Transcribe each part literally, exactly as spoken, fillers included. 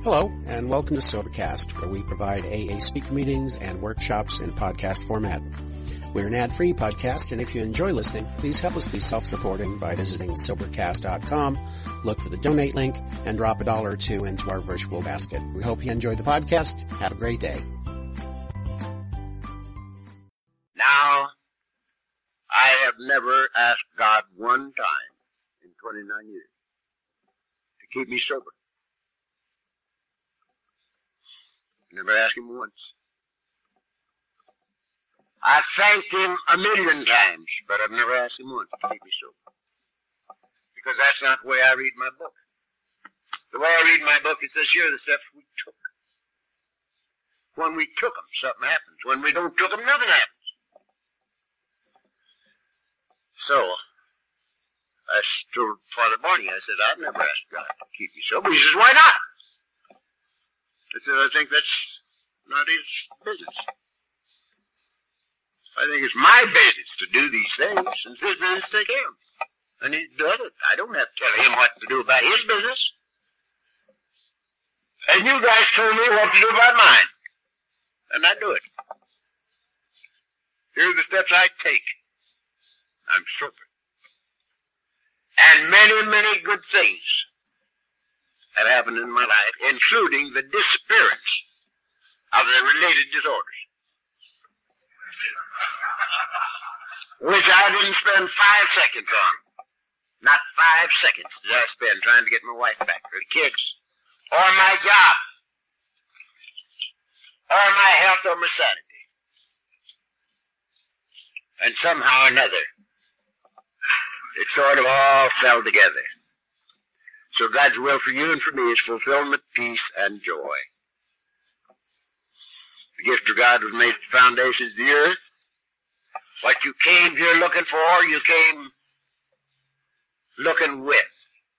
Hello, and welcome to Sobercast, where we provide A A speaker meetings and workshops in podcast format. We're an ad-free podcast, and if you enjoy listening, please help us be self-supporting by visiting Sobercast dot com, look for the donate link, and drop a dollar or two into our virtual basket. We hope you enjoy the podcast. Have a great day. Now, I have never asked God one time in twenty-nine years to keep me sober. Never asked him once. I thanked him a million times, but I've never asked him once to keep me sober. Because that's not the way I read my book. The way I read my book, it says here are the steps we took. When we took them, something happens. When we don't took them, nothing happens. So, I told Father Barney, I said, I've never asked God to keep me sober. He says, why not? I said, I think that's not his business. I think it's my business to do these things, and it's his business to take care of them. And he does it. I don't have to tell him what to do about his business. And you guys told me what to do about mine. And I do it. Here are the steps I take. I'm sober. And many, many good things have happened in my life, including the disappearance of the related disorders, which I didn't spend five seconds on. Not five seconds did I spend trying to get my wife back, or the kids, or my job, or my health, or my sanity. And somehow or another, it sort of all fell together. So God's will for you and for me is fulfillment, peace, and joy. The gift of God was made at the foundations of the earth. What you came here looking for, you came looking with.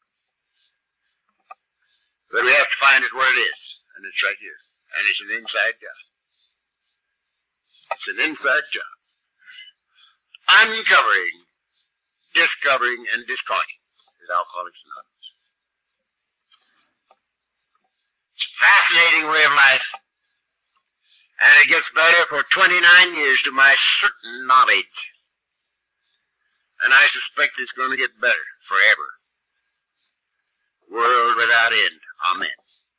But we have to find it where it is, and it's right here. And it's an inside job. It's an inside job. Uncovering, discovering, and discarding is Alcoholics Anonymous. Fascinating way of life, and it gets better for twenty-nine years to my certain knowledge, and I suspect it's going to get better forever, world without end. Amen.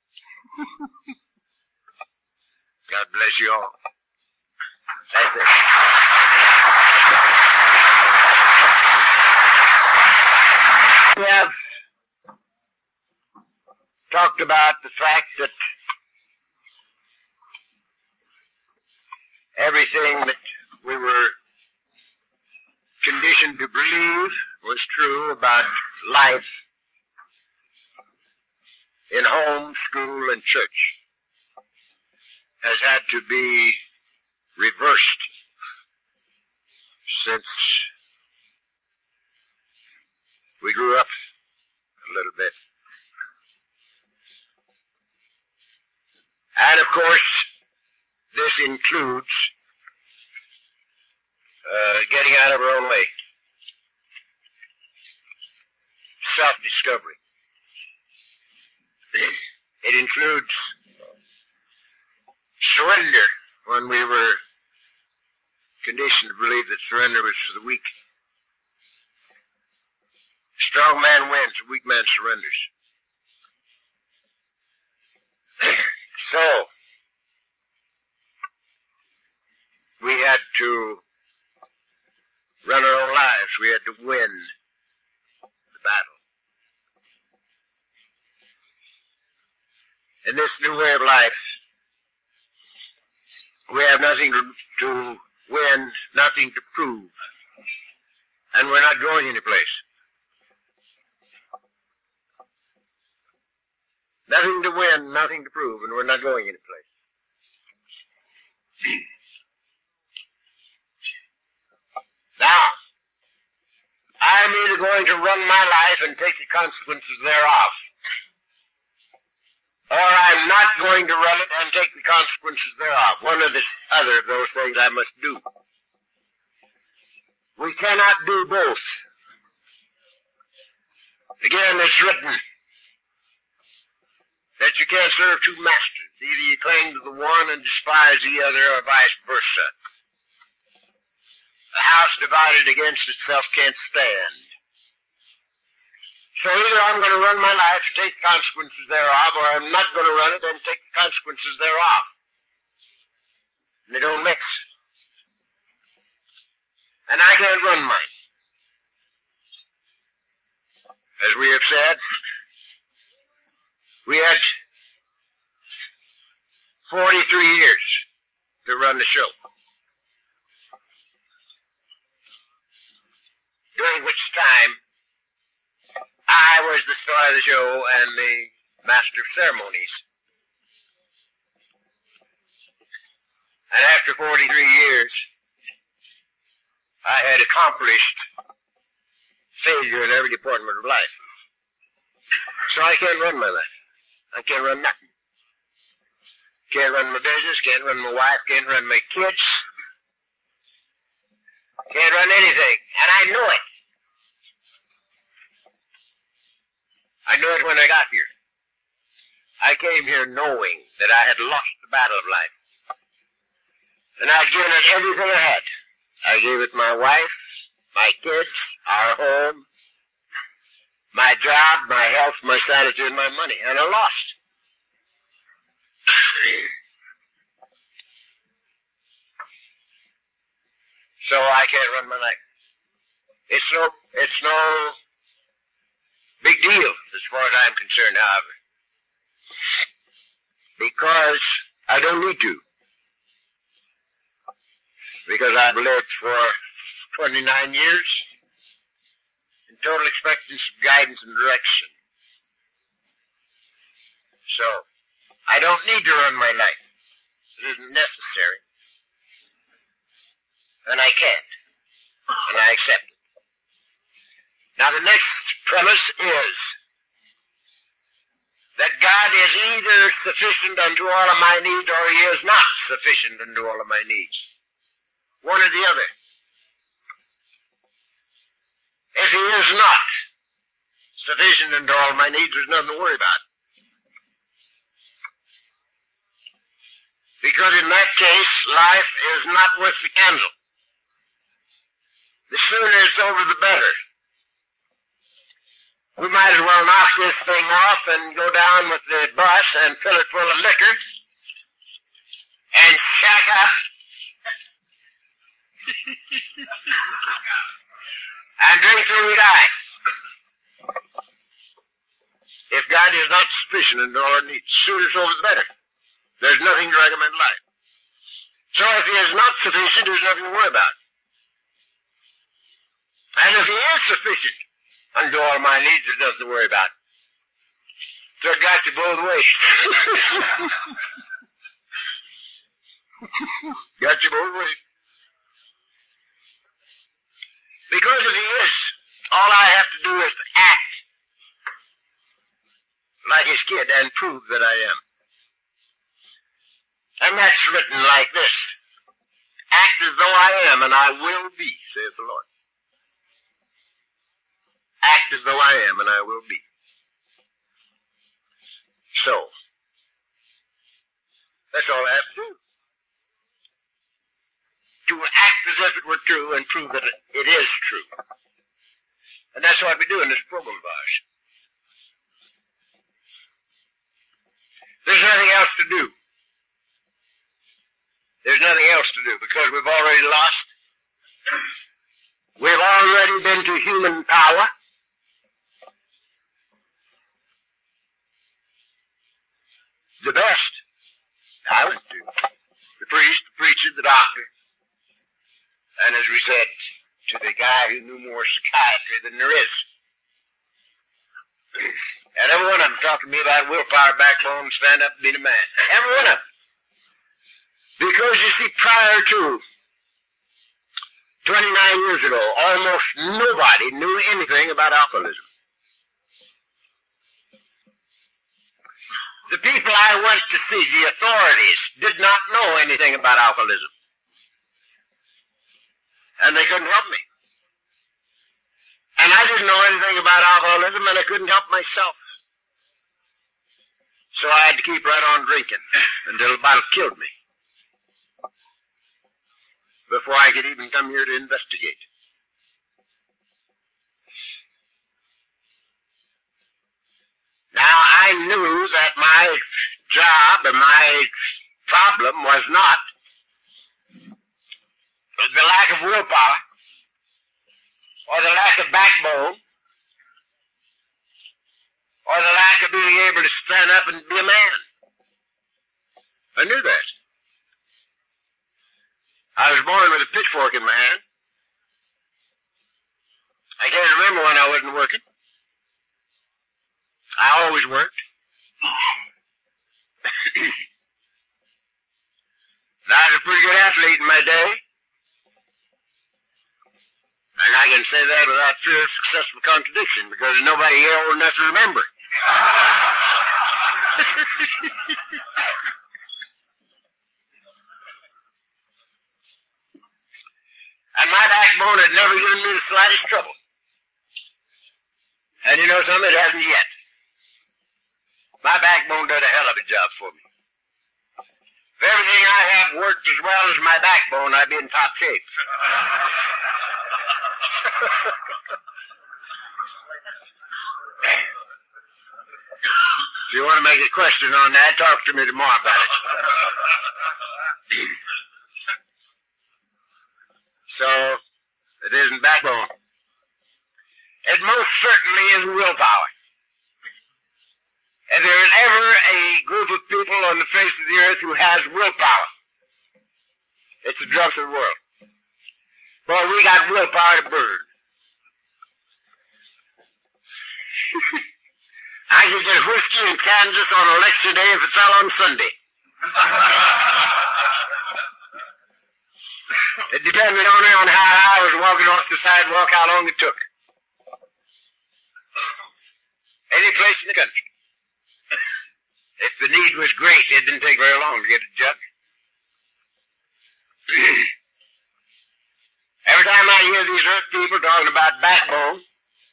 God bless you all. That's it. We have talked about the fact that everything that we were conditioned to believe was true about life in home, school, and church has had to be reversed since we grew up a little bit. And of course, this includes uh, getting out of our own way. Self-discovery. It includes surrender, when we were conditioned to believe that surrender was for the weak. Strong man wins, a weak man surrenders. So, we had to run our own lives. We had to win the battle. In this new way of life, we have nothing to, to win, nothing to prove, and we're not going anyplace. Nothing to win, nothing to prove, and we're not going anyplace. Now, I'm either going to run my life and take the consequences thereof, or I'm not going to run it and take the consequences thereof. One or the other of those things I must do. We cannot do both. Again, it's written that you can't serve two masters. Either you cling to the one and despise the other, or vice versa. A house divided against itself can't stand. So either I'm going to run my life and take the consequences thereof, or I'm not going to run it and take the consequences thereof. And they don't mix. And I can't run mine. As we have said, we had forty-three years to run the show, during which time I was the star of the show and the master of ceremonies. And after forty-three years, I had accomplished failure in every department of life. So I can't run my life. I can't run nothing. Can't run my business, can't run my wife, can't run my kids. Can't run anything. And I know it. I knew it when I got here. I came here knowing that I had lost the battle of life. And I'd given it everything I had. I gave it my wife, my kids, our home, my job, my health, my sanity, and my money. And I lost. So I can't run my life. It's no, it's no big deal as far as I'm concerned, however. Because I don't need to. Because I've lived for twenty-nine years in total expectance of guidance and direction. So, I don't need to run my life. It isn't necessary. And I can't. And I accept it. Now the next premise is that God is either sufficient unto all of my needs or He is not sufficient unto all of my needs. One or the other. If He is not sufficient unto all my needs, there's nothing to worry about. Because in that case, life is not worth the candle. The sooner it's over, the better. We might as well knock this thing off and go down with the bus and fill it full of liquor and shack up and drink till we die. If God is not sufficient in all our needs, sooner it's over, the better. There's nothing to recommend life. So if He is not sufficient, there's nothing to worry about. And if He is sufficient unto all my needs, there's nothing to worry about. So it got you both ways. Got you both ways. Because if He is, all I have to do is to act like His kid and prove that I am. And that's written like this. Act as though I am, and I will be, saith the Lord. Act as though I am, and I will be. So, that's all I have to do. To act as if it were true and prove that it is true. And that's what we do in this program of ours. There's nothing else to do. There's nothing else to do because we've already lost. We've already been to human power. The best I went to. The priest, the preacher, the doctor. And as we said, to the guy who knew more psychiatry than there is. And every one of them talked to me about willpower, backbone, stand up and be a man. Every one of them. Because you see, prior to twenty-nine years ago, almost nobody knew anything about alcoholism. The people I went to see, the authorities, did not know anything about alcoholism. And they couldn't help me. And I didn't know anything about alcoholism, and I couldn't help myself. So I had to keep right on drinking until the bottle killed me, before I could even come here to investigate. Now, I knew that my job and my problem was not the lack of willpower or the lack of backbone or the lack of being able to stand up and be a man. I knew that. I was born with a pitchfork in my hand. I can't remember when I wasn't working. I always worked. And I was a pretty good athlete in my day. And I can say that without fear of successful contradiction, because there's nobody here old enough to remember. And my backbone had never given me the slightest trouble. And you know something? It hasn't yet. My backbone did a hell of a job for me. If everything I have worked as well as my backbone, I'd be in top shape. If you want to make a question on that, talk to me tomorrow about it. So, it isn't backbone. It most certainly isn't willpower. If there is ever a group of people on the face of the earth who has willpower, it's the drunks of the world. Boy, we got willpower to burn. I could get whiskey in Kansas on election day if it fell on Sunday. It depended only on how I was walking off the sidewalk, how long it took. Any place in the country. If the need was great, it didn't take very long to get a jug. Every time I hear these earth people talking about backbone,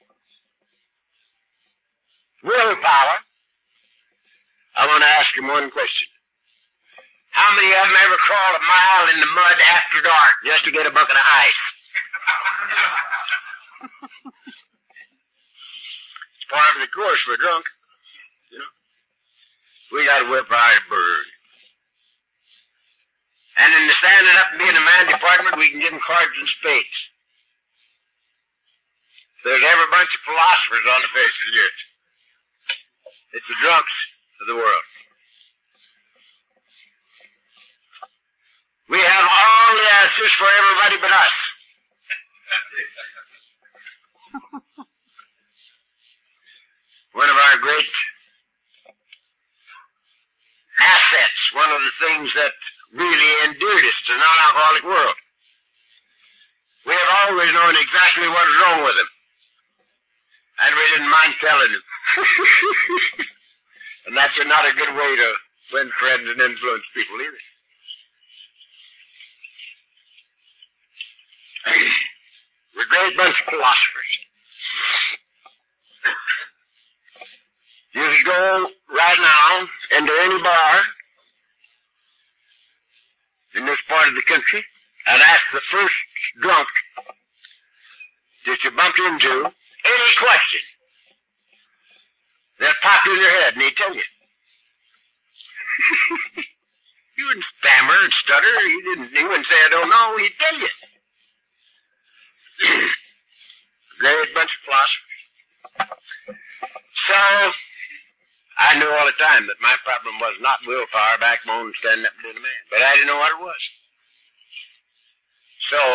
willpower, I want to ask them one question. How many of them ever crawled a mile in the mud after dark just to get a bucket of ice? It's part of the course for a drunk, you know. We got willpower to burn. And in the standing up and being a man department, we can give them cards and spades. There's every bunch of philosophers on the face of the earth. It's the drunks of the world. We have all the answers for everybody but us. One of our great assets, one of the things that really endeared us to the non-alcoholic world. We have always known exactly what was wrong with them. And we didn't mind telling them. And that's not a good way to win friends and influence people either. We're a great bunch of philosophers. You could go right now into any bar in this part of the country and ask the first drunk that you bump into any question. They'll pop in your head and he'd tell you. He wouldn't stammer and stutter. He didn't. He wouldn't say, I don't know. He'd tell you. Great bunch of philosophers. So, I knew all the time that my problem was not willpower, backbone, and standing up and being a man. But I didn't know what it was. So,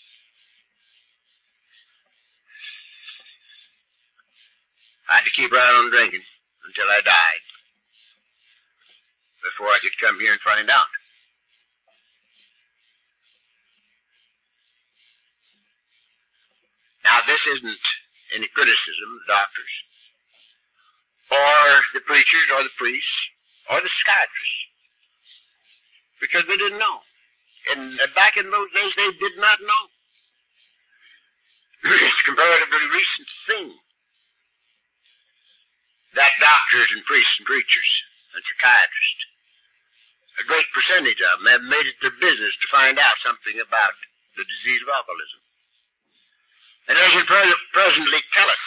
I had to keep right on drinking until I died, before I could come here and find out. Now, this isn't any criticism of the doctors, or the preachers, or the priests, or the psychiatrists, because they didn't know. And back in those days, they did not know. It's a comparatively recent thing that doctors and priests and preachers and psychiatrists. A great percentage of them have made it their business to find out something about the disease of alcoholism. And they can pre- presently tell us,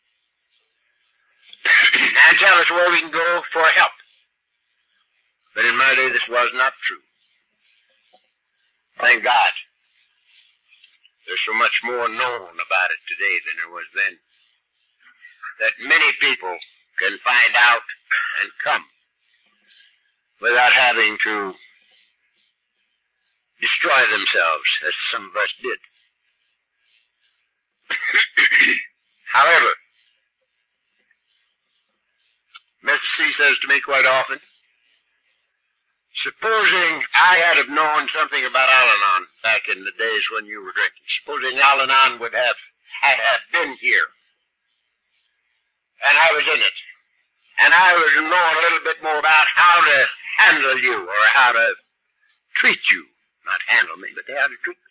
and tell us where we can go for help. But in my day, this was not true. Thank God. There's so much more known about it today than there was then, that many people can find out and come without having to destroy themselves, as some of us did. However, Mister C says to me quite often, supposing I had have known something about Al-Anon back in the days when you were drinking, supposing Al-Anon would have, had have been here, and I was in it, and I was knowing a little bit more about how to handle you, or how to treat you, not handle me, but how to treat me.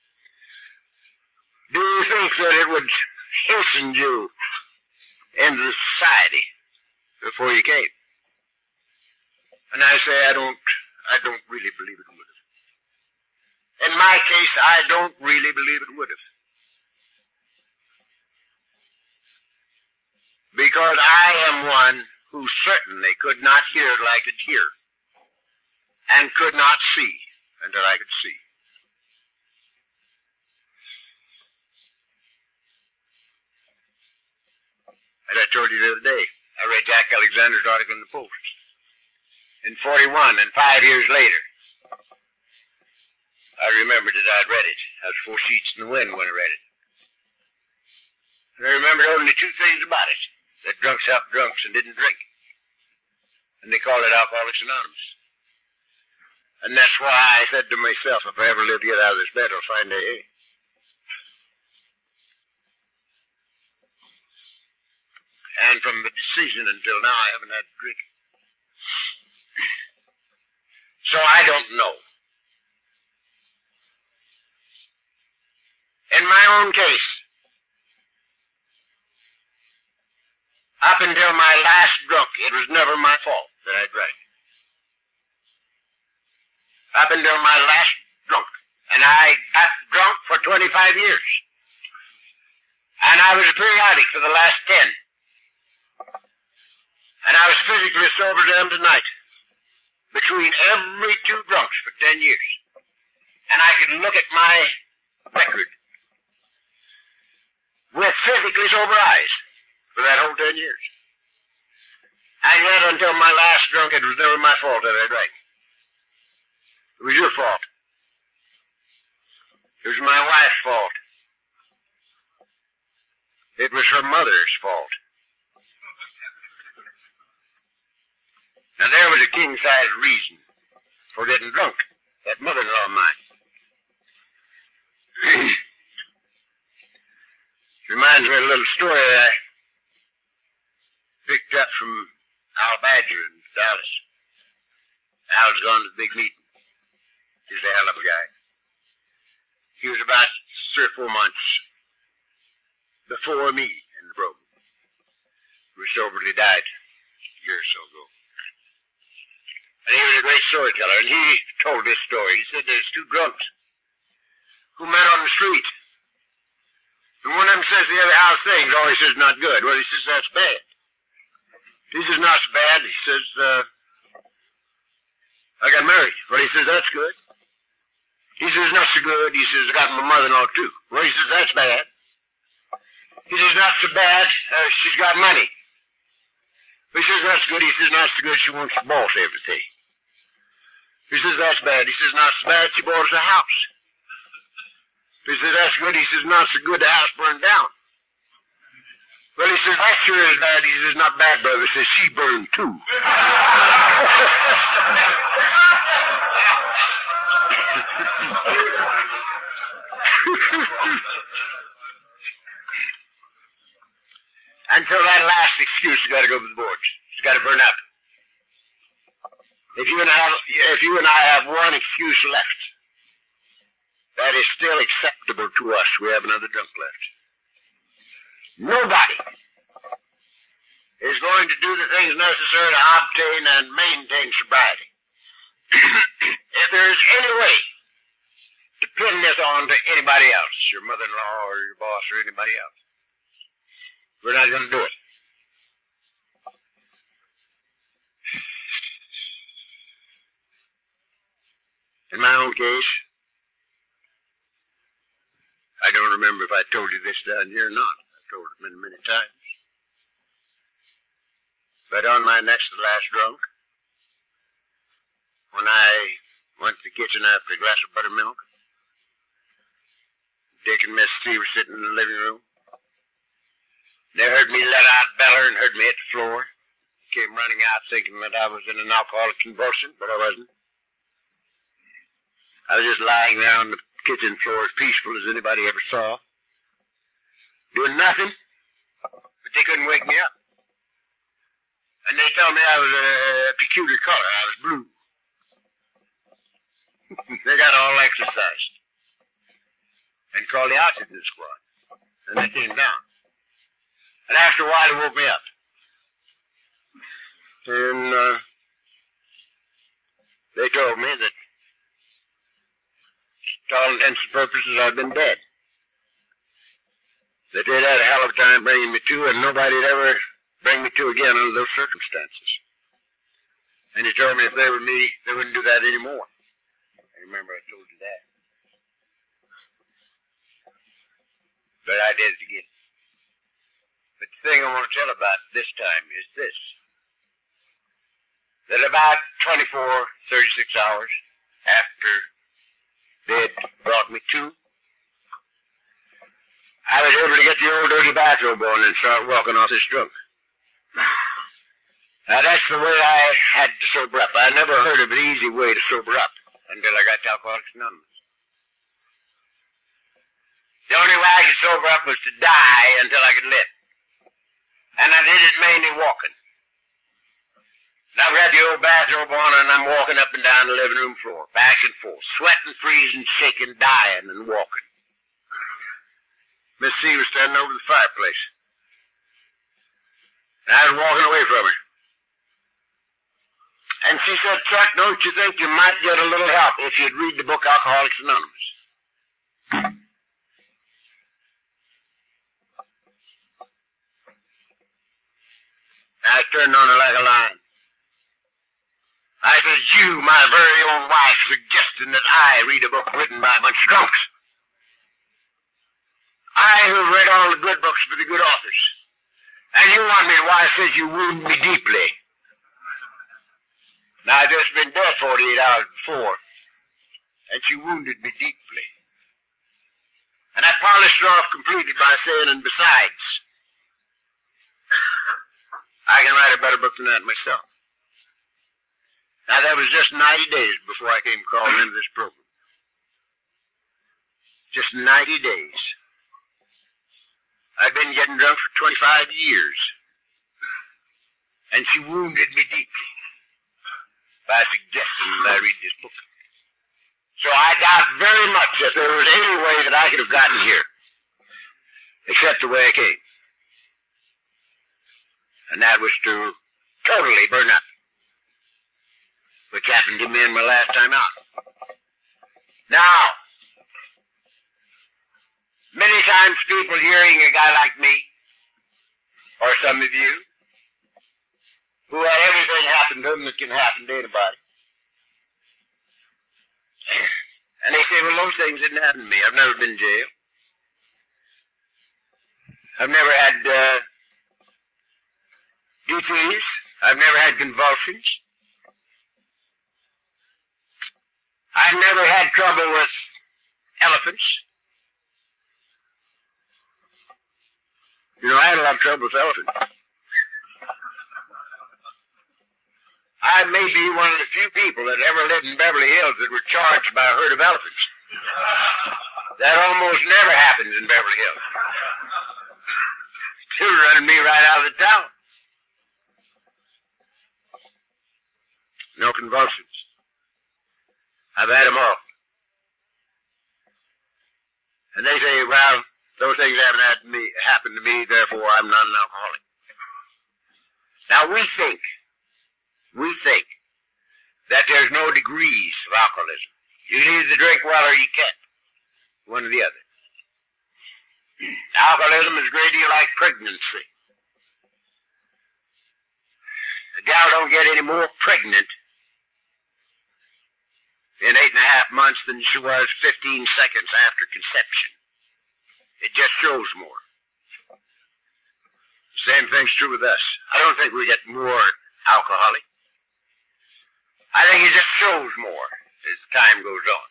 Do you think that it would hasten you into the society before you came? And I say I don't, I don't really believe it would have. In my case, I don't really believe it would have. Because I am one who certainly could not hear till I could hear, and could not see until I could see. As I told you the other day, I read Jack Alexander's article in the Post. In forty-one, and five years later, I remembered that I'd read it. I was four sheets in the wind when I read it. And I remembered only two things about it. That drunks helped drunks and didn't drink. And they called it Alcoholics Anonymous. And that's why I said to myself, if I ever live to get out of this bed, I'll find A A. And from the decision until now, I haven't had to drink. So I don't know. In my own case, up until my last drunk, it was never my fault that I drank. Up until my last drunk. And I got drunk for twenty-five years. And I was periodic for the last ten. And I was physically sober to them tonight. Between every two drunks for ten years. And I could look at my record with physically sober eyes for that whole ten years. And yet until my last drunk, it was never my fault that I drank. It was your fault. It was my wife's fault. It was her mother's fault. Now there was a king-size reason for getting drunk. That mother-in-law of mine. Reminds me of a little story I picked up from Al Badger in Dallas. Al's gone to the big meeting. He's a hell of a guy. He was about three or four months before me in the program. He was sober till he died a year or so ago. And he was a great storyteller, and he told this story. He said there's two drunks who met on the street. And one of them says the other, how's things? Oh, he says, not good. Well, he says, that's bad. He says, not so bad. He says, uh, I got married. Well, he says, that's good. He says, not so good. He says, I got my mother-in-law, too. Well, he says, that's bad. He says, not so bad. Uh, she's got money. He says, that's good. He says, not so good. She wants to boss everything. He says, that's bad. He says, not so bad. She bought us a house. He says, that's good. He says, not so good. The house burned down. Well, he says, that sure is bad. He says, not bad, brother. He says, she burned too. Until that last excuse has got to go to the boards. It's got to burn up. If you and I have, if you and I have one excuse left, that is still acceptable to us. We have another drunk left. Nobody is going to do the things necessary to obtain and maintain sobriety. If there is any way to pin this on to anybody else, your mother-in-law or your boss or anybody else, we're not going to do it. In my own case, I don't remember if I told you this down here or not. I've told it many, many times. But on my next to last drunk, when I went to the kitchen after a glass of buttermilk, Dick and Miss C were sitting in the living room. They heard me let out beller and heard me hit the floor. Came running out thinking that I was in an alcoholic convulsion, but I wasn't. I was just lying there on the kitchen floor as peaceful as anybody ever saw. Doing nothing, but they couldn't wake me up. And they told me I was a peculiar color. I was blue. They got all exercised and called the oxygen squad. And they came down. And after a while, they woke me up. And uh, they told me that to all intents and purposes, I've been dead. That they'd had a hell of a time bringing me to, and nobody'd ever bring me to again under those circumstances. And they told me if they were me, they wouldn't do that anymore. I remember I told you that. But I did it again. But the thing I want to tell about this time is this. That about twenty-four, thirty-six hours after they'd brought me to, I was able to get the old dirty bathrobe on and start walking off this drunk. Now, that's the way I had to sober up. I never heard of an easy way to sober up until I got to Alcoholics Anonymous. The only way I could sober up was to die until I could live. And I did it mainly walking. Now, I've got the old bathrobe on, and I'm walking up and down the living room floor, back and forth, sweating, freezing, shaking, dying, and walking. Miss C was standing over the fireplace. And I was walking away from her. And she said, Chuck, don't you think you might get a little help if you'd read the book Alcoholics Anonymous? I turned on her like a lion. I said, you, my very own wife, suggesting that I read a book written by a bunch of drunks. I who've read all the good books for the good authors. And you want me to why says you wound me deeply. Now, I've just been dead forty-eight hours before, and she wounded me deeply. And I polished her off completely by saying, and besides, I can write a better book than that myself. Now, that was just ninety days before I came crawling into this program. Just ninety days. I've been getting drunk for twenty-five years. And she wounded me deeply by suggesting that I read this book. So I doubt very much that there was any way that I could have gotten here, except the way I came. And that was to totally burn up, which happened to me in my last time out. Now, many times people hearing a guy like me, or some of you, who had everything happen to them that can happen to anybody. And they say, well, those things didn't happen to me. I've never been in jail. I've never had uh, D Ts. I've never had convulsions. I've never had trouble with elephants. You know, I had a lot of trouble with elephants. I may be one of the few people that ever lived in Beverly Hills that were charged by a herd of elephants. That almost never happens in Beverly Hills. Still running me right out of the town. No convulsions. I've had them all. And they say, well, those things haven't had to me, happened to me, therefore I'm not an alcoholic. Now we think, we think that there's no degrees of alcoholism. You can either drink well or you can't. One or the other. Alcoholism is a great deal like pregnancy. A gal don't get any more pregnant in eight and a half months than she was fifteen seconds after conception. It just shows more. Same thing's true with us. I don't think we get more alcoholic. I think it just shows more as time goes on.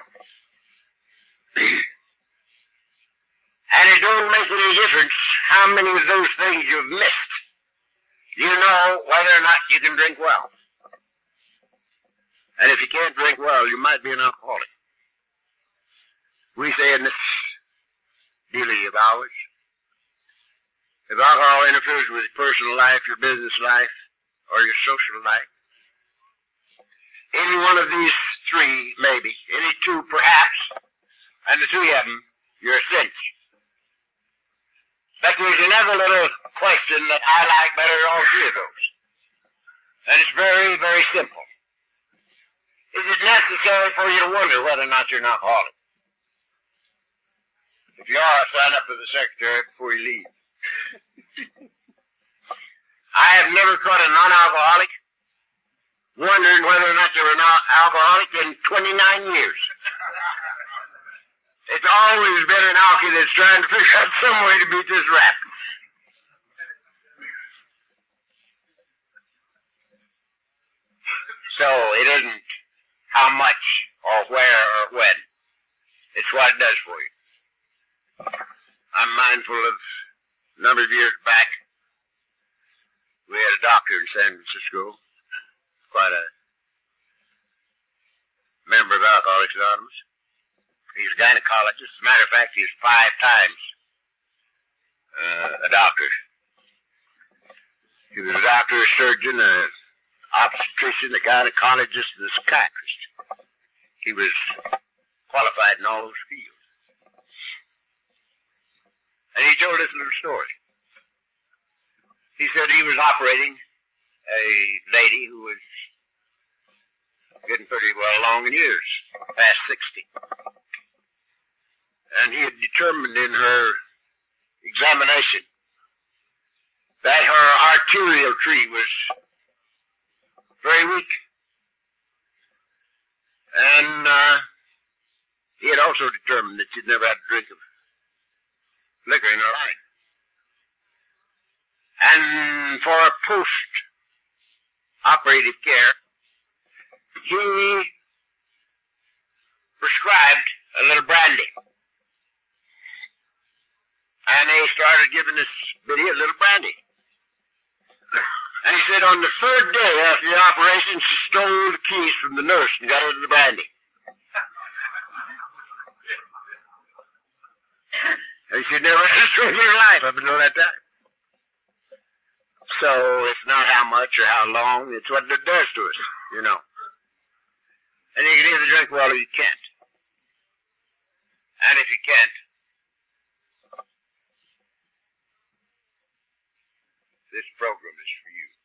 And it don't make any difference how many of those things you've missed. You know whether or not you can drink well. And if you can't drink well, you might be an alcoholic. We say in this dealing of ours, if alcohol interferes with your personal life, your business life, or your social life, any one of these three, maybe, any two perhaps, and the three of them, you're a cinch. But there's another little question that I like better than all three of those. And it's very, very simple. Is it necessary for you to wonder whether or not you're an alcoholic? If you are, sign up for the secretary before you leave. I have never caught a non-alcoholic wondering whether or not they're an al- alcoholic in twenty-nine years. It's always been an alky that's trying to figure out some way to beat this rap. So it isn't how much or where or when. It's what it does for you. I'm mindful of a number of years back, we had a doctor in San Francisco, quite a member of Alcoholics Anonymous. He's a gynecologist. As a matter of fact, he's five times uh, a doctor. He was a doctor, a surgeon, an obstetrician, a gynecologist, and a psychiatrist. He was qualified in all those fields. And he told us a little story. He said he was operating a lady who was getting pretty well along in years, past sixty. And he had determined in her examination that her arterial tree was very weak. And uh, he had also determined that she'd never had a drink of liquor in her life. And for post-operative care, he prescribed a little brandy. And they started giving this Biddy a little brandy. And he said on the third day after the operation, she stole the keys from the nurse and got her the brandy. And she never had a drink in her life up until that time. So it's not how much or how long, it's what it does to us, you know. And you can either drink well or you can't. And if you can't, this program is for you.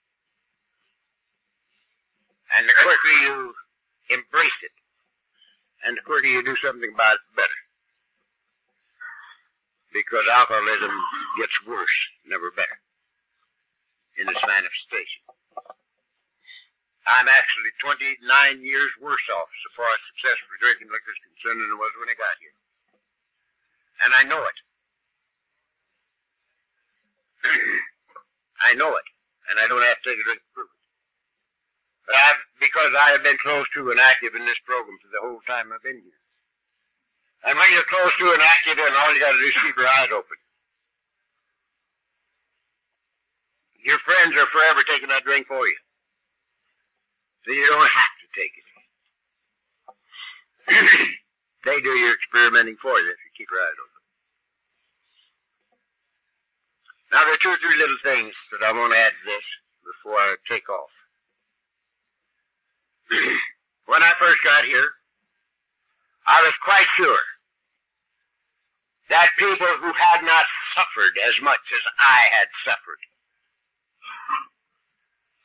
And the quicker you embrace it, and the quicker you do something about it, the better. Because alcoholism gets worse, never better, in its manifestation. I'm actually twenty-nine years worse off so far as successful drinking liquor is concerned than I was when I got here. And I know it. I know it. And I don't have to take a drink to prove it. But I've, because I have been close to and active in this program for the whole time I've been here. And when you're close to and active, and all you got to do is keep your eyes open. Your friends are forever taking that drink for you. So you don't have to take it. They do your experimenting for you if you keep your eyes open. Now there are two or three little things that I want to add to this before I take off. When I first got here, I was quite sure that people who had not suffered as much as I had suffered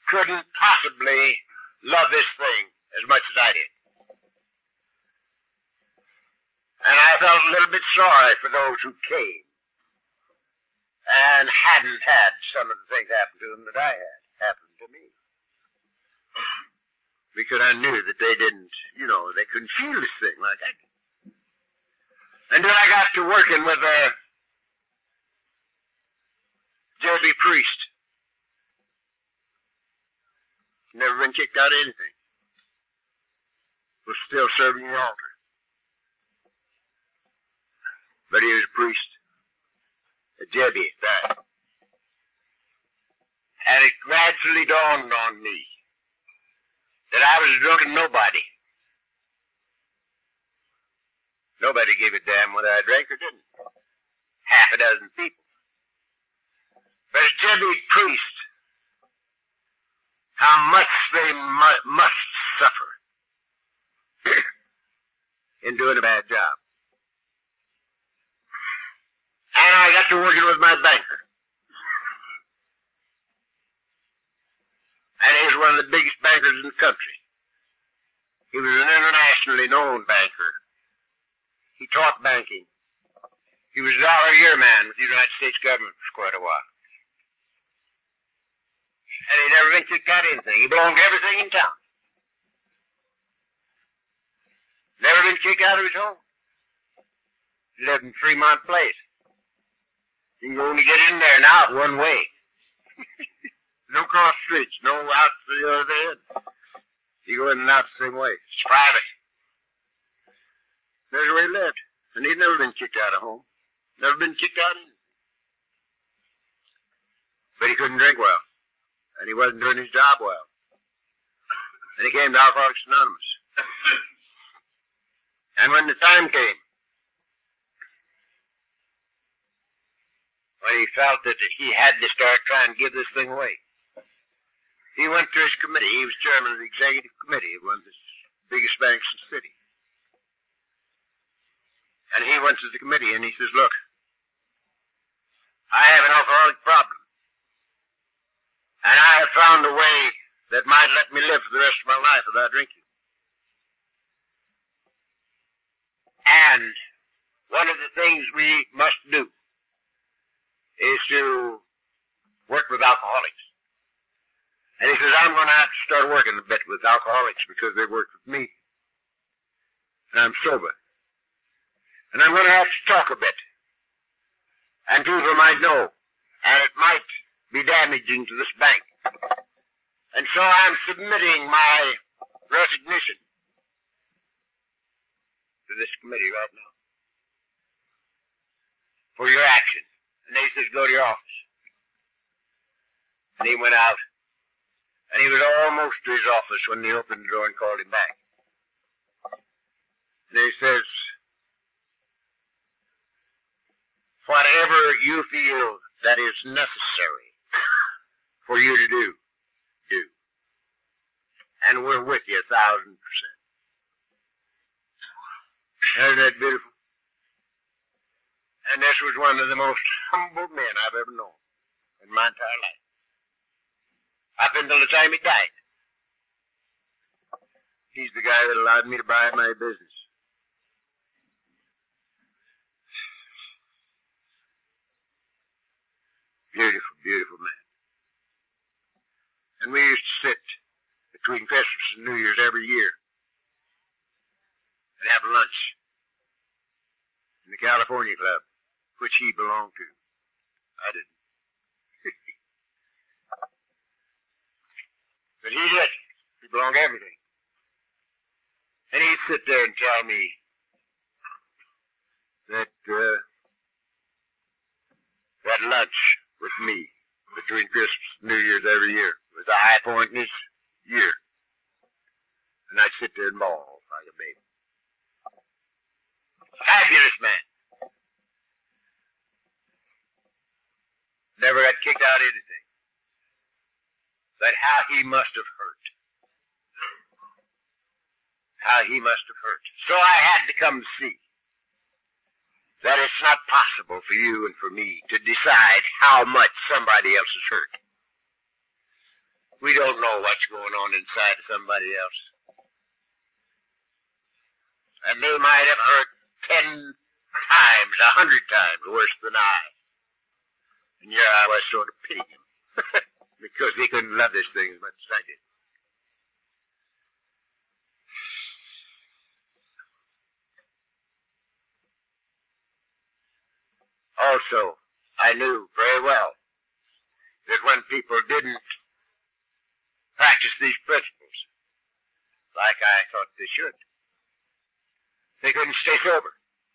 couldn't possibly love this thing as much as I did. And I felt a little bit sorry for those who came and hadn't had some of the things happen to them that I had happen to me. Because I knew that they didn't, you know, they couldn't feel this thing like I did. Until I got to working with a J B priest. Never been kicked out of anything. Was still serving the altar. But he was a priest. A Jebby at that. And it gradually dawned on me that I was a drunken nobody. Nobody gave a damn whether I drank or didn't. Half a dozen people. But a Jebby priest, how much they mu- must suffer in doing a bad job. And I got to working with my banker. And he was one of the biggest bankers in the country. He was an internationally known banker. He taught banking. He was a dollar-a-year man with the United States government for quite a while. And he never been kicked out of anything. He belonged to everything in town. Never been kicked out of his home. He lived in Fremont Place. You can only get in there and out one way. No cross streets, no out to the other end. You go in and out the same way. It's private. There's where he lived. And he'd never been kicked out of home. Never been kicked out of anything. But he couldn't drink well. And he wasn't doing his job well. And he came to Alcoholics Anonymous. And when the time came, when he felt that he had to start trying to give this thing away, he went to his committee. He was chairman of the executive committee of one of the biggest banks in the city. And he went to the committee and he says, look, I have an alcoholic problem. And I have found a way that might let me live for the rest of my life without drinking. And one of the things we must do is to work with alcoholics. And he says, I'm going to have to start working a bit with alcoholics because they work with me. And I'm sober. And I'm going to have to talk a bit. And people might know. And it might be damaging to this bank. And so I'm submitting my resignation to this committee right now for your action. And they says, go to your office. And he went out. And he was almost to his office when they opened the door and called him back. And he says, whatever you feel that is necessary for you to do, do. And we're with you a thousand percent. Isn't that beautiful? And this was one of the most humble men I've ever known in my entire life. Up until the time he died. He's the guy that allowed me to buy my business. Beautiful, beautiful man. And we used to sit between Christmas and New Year's every year and have lunch in the California Club, which he belonged to. I didn't. But he did. He belonged to everything. And he'd sit there and tell me that, uh, that lunch with me between Christmas and New Year's every year was a high point in his year. And I'd sit there and bawl like a baby. Fabulous man. Never got kicked out of anything. But how he must have hurt. How he must have hurt. So I had to come see that it's not possible for you and for me to decide how much somebody else is hurt. We don't know what's going on inside of somebody else. And they might have hurt ten times, a hundred times worse than I. And here I was sort of pitying him because he couldn't love this thing as much as I did. Also, I knew very well that when people didn't practice these principles like I thought they should, they couldn't stay sober.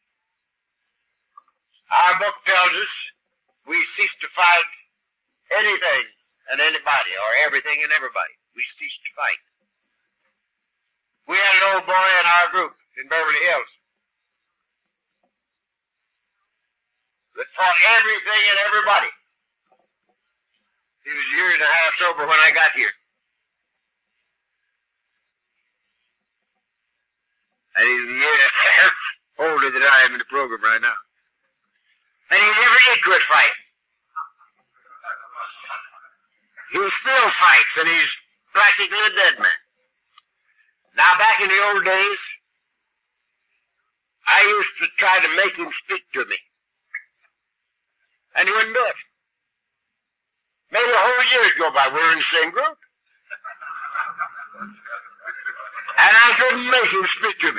Our book tells us we cease to fight anything and anybody, or everything and everybody. We cease to fight. We had an old boy in our group in Beverly Hills that fought everything and everybody. He was a year and a half sober when I got here. And he's a year and a half older than I am in the program right now. And he never did quit fighting. He still fights, and he's practically a dead man. Now, back in the old days, I used to try to make him speak to me. And he wouldn't do it. Maybe a whole year go by. We were in the same group. And I couldn't make him speak to me.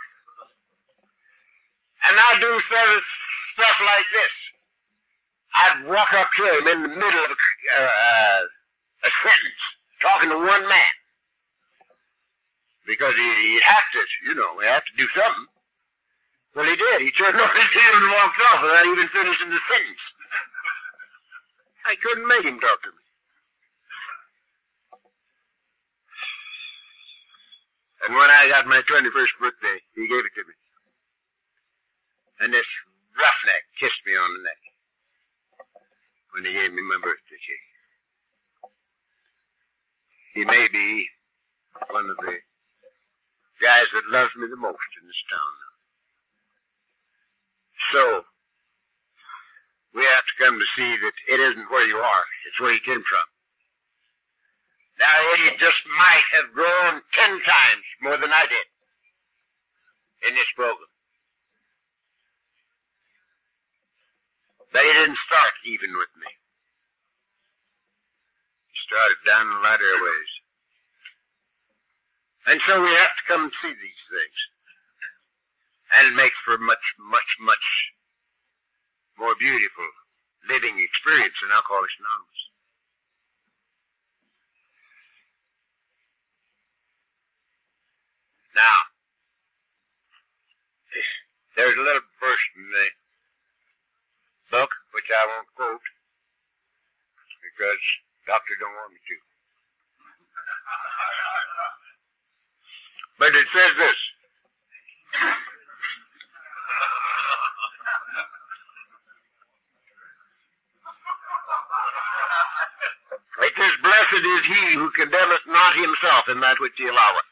And I'd do stuff like this. I'd walk up to him in the middle of a, uh, a sentence, talking to one man. Because he, he'd have to, you know, he had to do something. Well, he did. He turned on his heel and walked off without even finishing the sentence. I couldn't make him talk to me. And when I got my twenty-first birthday, he gave it to me. And this roughneck kissed me on the neck when he gave me my birthday cake. He may be one of the guys that loves me the most in this town now. So, we have to come to see that it isn't where you are, it's where you came from. Now, Eddie just might have grown ten times more than I did in this program. But he didn't start even with me. He started down the ladder a ways. And so we have to come and see these things. And it makes for much, much, much more beautiful living experience in Alcoholics Anonymous. Now, there's a little verse in the book, which I won't quote, because Doctor don't want me to. But it says this. It says, blessed is he who condemneth not himself in that which he alloweth.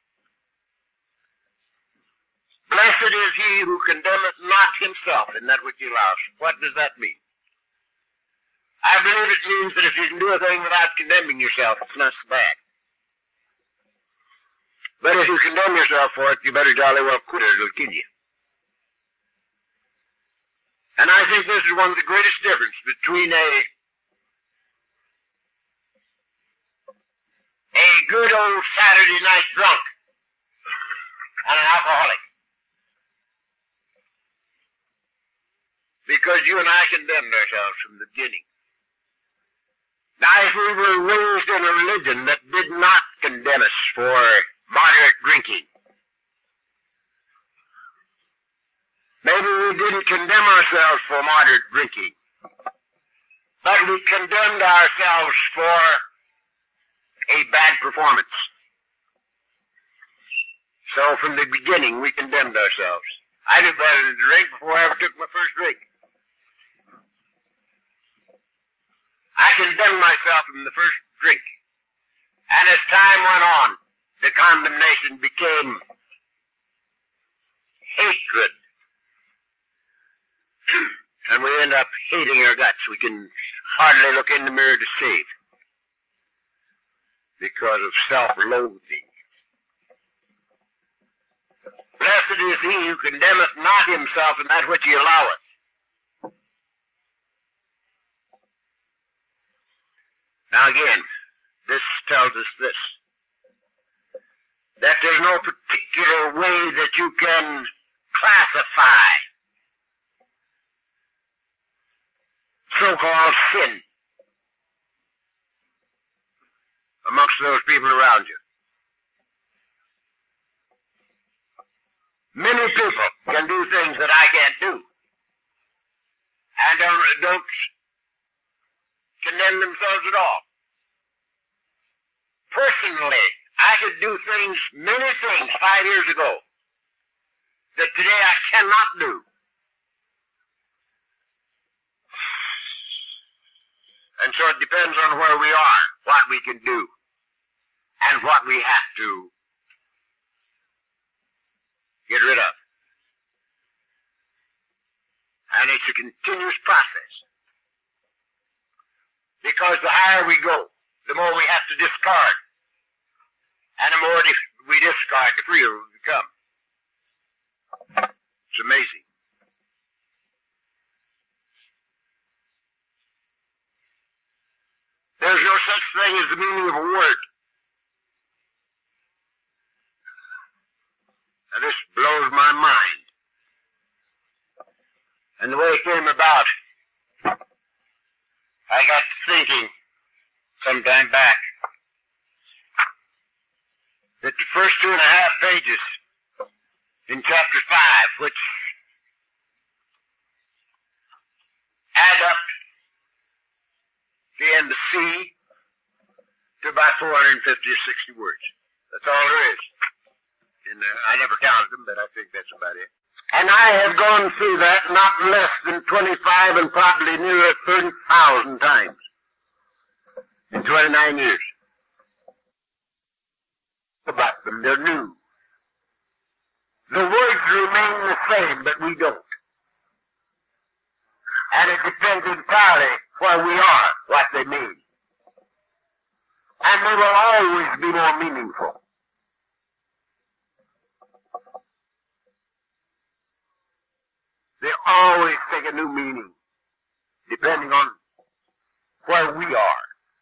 Blessed is he who condemneth not himself in that which he allows. What does that mean? I believe it means that if you can do a thing without condemning yourself, it's not so bad. But if you condemn yourself for it, you better jolly well quit it, it'll kill you. And I think this is one of the greatest differences between a a good old Saturday night drunk and an alcoholic. Because you and I condemned ourselves from the beginning. Now, if we were raised in a religion that did not condemn us for moderate drinking, maybe we didn't condemn ourselves for moderate drinking, but we condemned ourselves for a bad performance. So from the beginning, we condemned ourselves. I knew better than to drink before I ever took my first drink. I condemned myself from the first drink. And as time went on, the condemnation became hatred. And we end up hating our guts. We can hardly look in the mirror to save. because of self-loathing. Blessed is he who condemneth not himself in that which he alloweth. Now again, this tells us this, that there's no particular way that you can classify so-called sin amongst those people around you. Many people can do things that I can't do, and don't, don't condemn themselves at all. Personally, I could do things, many things, five years ago that today I cannot do. And so it depends on where we are, what we can do, and what we have to get rid of. And it's a continuous process. Because the higher we go, the more we have to discard. And the more we discard, the freer we become. It's amazing. There's no such thing as the meaning of a word. Now this blows my mind. And the way it came about, I got to thinking some time back that the first two and a half pages in chapter five, which add up the end of C to about four hundred fifty or sixty words. That's all there is. And uh, I never counted them, but I think that's about it. And I have gone through that not less than twenty-five and probably nearer thirty thousand times in twenty-nine years. About them, they're new. The words remain the same, but we don't. And it depends entirely where we are, what they mean. And they will always be more meaningful. They always take a new meaning, depending on where we are.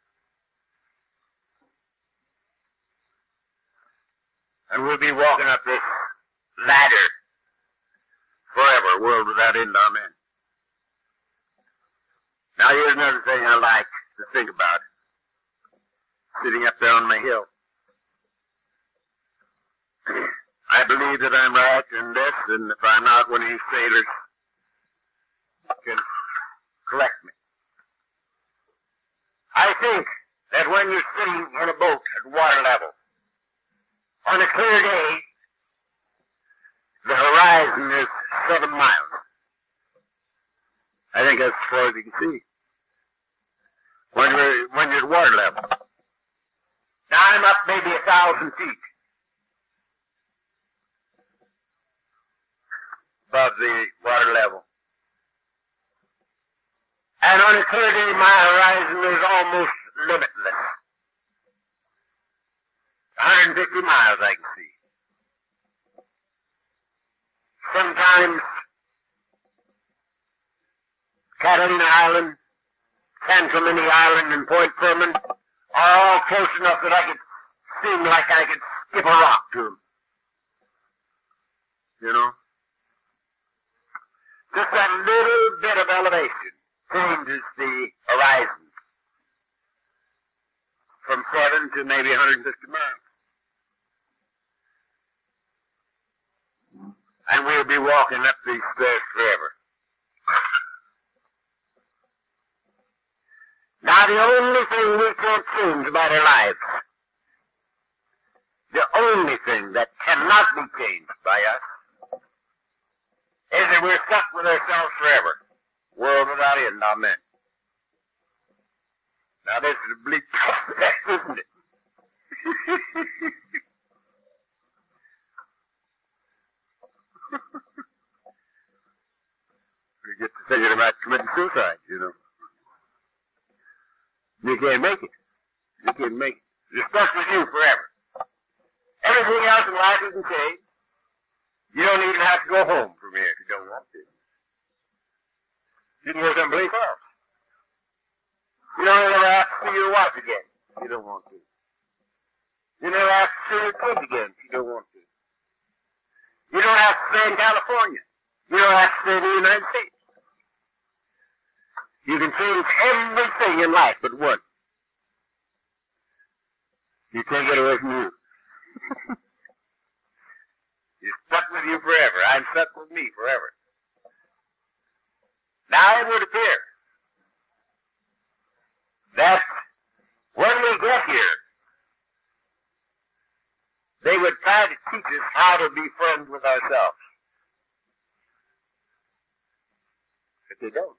And we'll be walking up this ladder forever, world without end, amen. Now here's another thing I like to think about, sitting up there on my hill. I believe that I'm right in this, and if I'm not, one of these sailors can correct me. I think that when you're sitting in a boat at water level, on a clear day, the horizon is seven miles. I think that's as far as you can see. When you're, when you're at water level. Now I'm up maybe a thousand feet above the water level. And on a clear day, my horizon is almost limitless. one hundred fifty miles I can see. Sometimes Catalina Island, San Clemente Island, and Point Fermin are all close enough that I could seem like I could skip a rock to them. You know? Just that little bit of elevation changes the horizon from seven to maybe one hundred fifty miles. And we'll be walking up these stairs forever. Now the only thing we can't change about our lives, the only thing that cannot be changed by us, is that we're stuck with ourselves forever. World without end, amen. Now this is a bleak prospect, isn't it? We get to thinking about committing suicide, you know. You can't make it. You can't make it. You're stuck with you forever. Everything else in life you can take. You don't even have to go home from here if you don't want to. You can go someplace else. You don't ever have to see your wife again if you don't want to. You never have to see your kids again if you don't want to. You don't have to stay in California. You don't have to stay in the United States. You can change everything in life but one. You can't get away from you. You're stuck with you forever. I'm stuck with me forever. Now it would appear that when we get here, they would try to teach us how to be friends with ourselves. But they don't.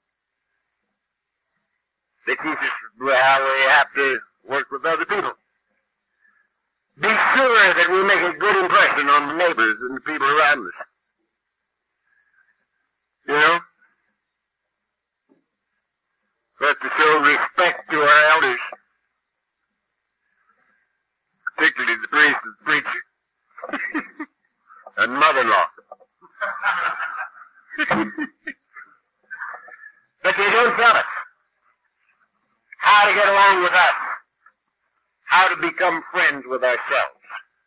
They teach us how we have to work with other people. Be sure that we make a good impression on the neighbors and the people around us. You know? We have to show respect to our elders. Particularly the priest and the preacher. And mother-in-law. But they don't tell us how to get along with us. How to become friends with ourselves.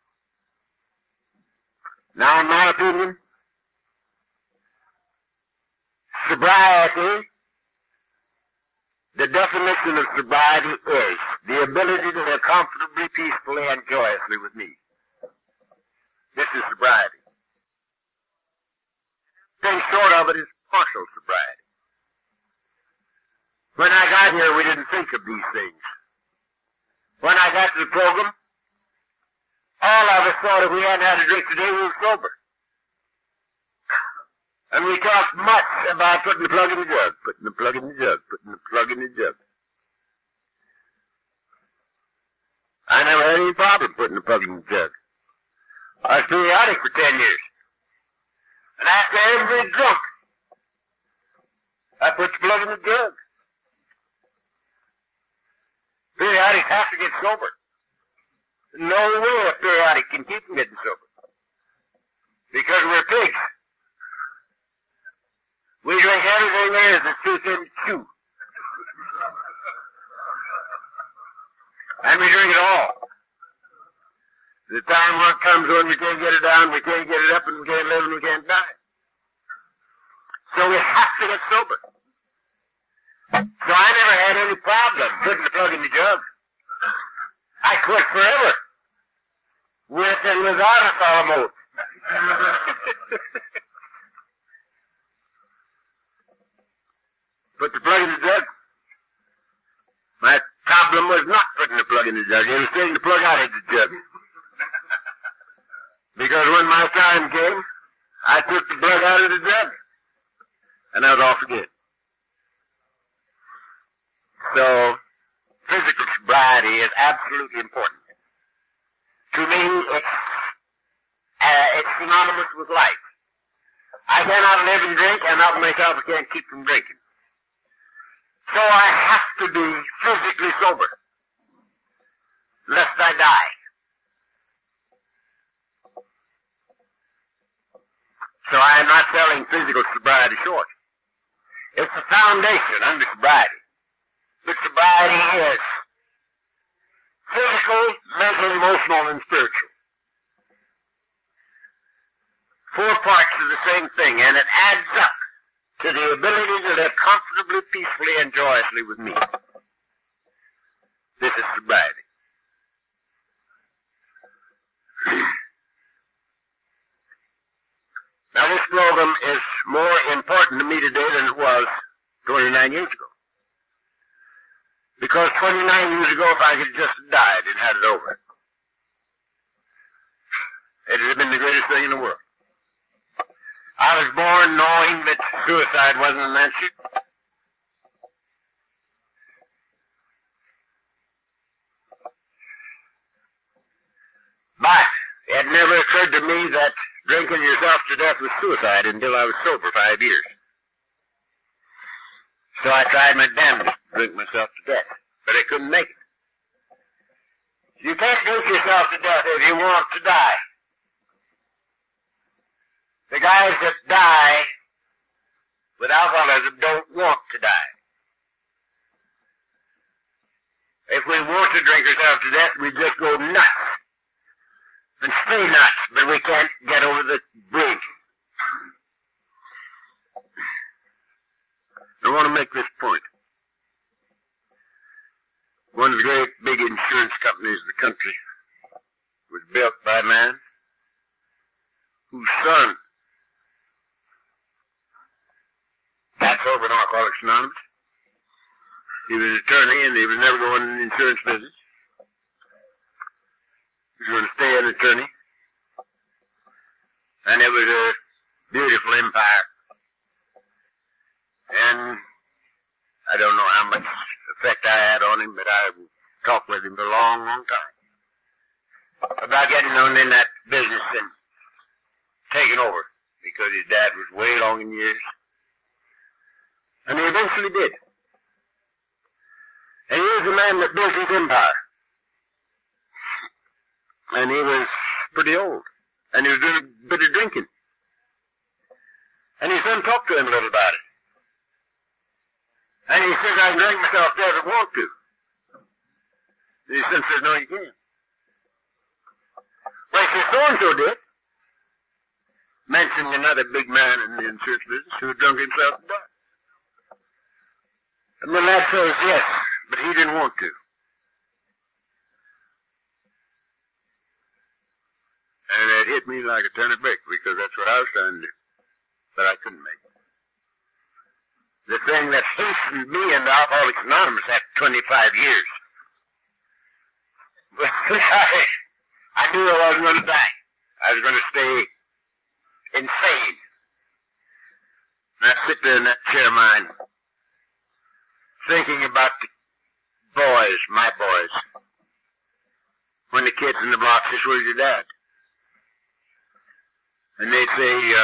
Now, in my opinion, sobriety, the definition of sobriety is the ability to live comfortably, peacefully, and joyously with me. This is sobriety. Thing short of it is partial sobriety. When I got here, we didn't think of these things. When I got to the program, all of us thought if we hadn't had a drink today, we were sober. And we talked much about putting the plug in the jug, putting the plug in the jug, putting the plug in the jug. I never had any problem putting the plug in the jug. I was periodic for ten years. And after every drunk, I put the plug in the jug. Periodics have to get sober. No way a periodic can keep from getting sober. Because we're pigs. We drink everything there is that's too thin to chew. And we drink it all. The time one comes when we can't get it down, we can't get it up, and we can't live, and we can't die. So we have to get sober. So I never had any problem putting the plug in the jug. I quit forever. With and without a thalamote. Put the plug in the jug. My problem was not putting the plug in the jug. It was taking the plug out of the jug. Because when my time came, I took the plug out of the jug. And I was off again. So, physical sobriety is absolutely important. To me, it's, uh, it's synonymous with life. I cannot live and drink, and not myself I can't keep from drinking. So I have to be physically sober, lest I die. So I am not selling physical sobriety short. It's the foundation under sobriety. But sobriety is physical, mental, emotional, and spiritual. Four parts of the same thing, and it adds up to the ability to live comfortably, peacefully, and joyously with me. This is sobriety. Now this program is more important to me today than it was twenty-nine years ago. Because twenty-nine years ago, if I could just have died and had it over, it would have been the greatest thing in the world. I was born knowing that suicide wasn't an answer. But it never occurred to me that drinking yourself to death was suicide until I was sober five years. So I tried my damnedest to drink myself to death, but I couldn't make it. You can't drink yourself to death if you want to die. The guys that die with alcoholism don't want to die. If we want to drink ourselves to death, we just go nuts. And stay nuts, but we can't get over the brink. I want to make this point. One of the great big insurance companies in the country was built by a man whose son got sober in Alcoholics Anonymous. He was an attorney and he was never going in the insurance business. He was going to stay an attorney. And it was a beautiful empire. And I don't know how much effect I had on him, but I talked with him for a long, long time about getting on in that business and taking over, because his dad was way long in years. And he eventually did. And he was the man that built his empire. And he was pretty old. And he was doing a bit of drinking. And his son talked to him a little about it. And he says, I can drink myself dead if I want to. And his son says, no, you can't. Well, he says, so-and-so did. Mentioning another big man in the insurance business who had drunk himself to death. And the lad says, yes, but he didn't want to. And it hit me like a ton of bricks, because that's what I was trying to do. But I couldn't make it. The thing that hastened me into Alcoholics Anonymous after twenty-five years. But I, I knew I wasn't going to die. I was going to stay insane. And I sit there in that chair of mine, thinking about the boys, my boys. When the kids in the block says, where's your dad? And they say, uh,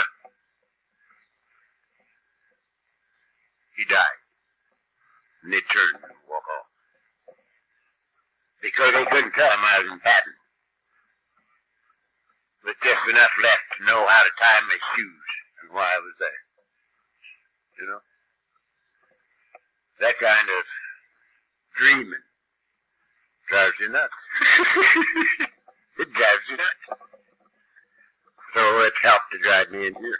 he died. And they turned and walk off. Because they couldn't tell him I was in Patton. With just enough left to know how to tie my shoes and why I was there. You know? That kind of dreaming drives you nuts. It drives you nuts. So it helped to drive me in here.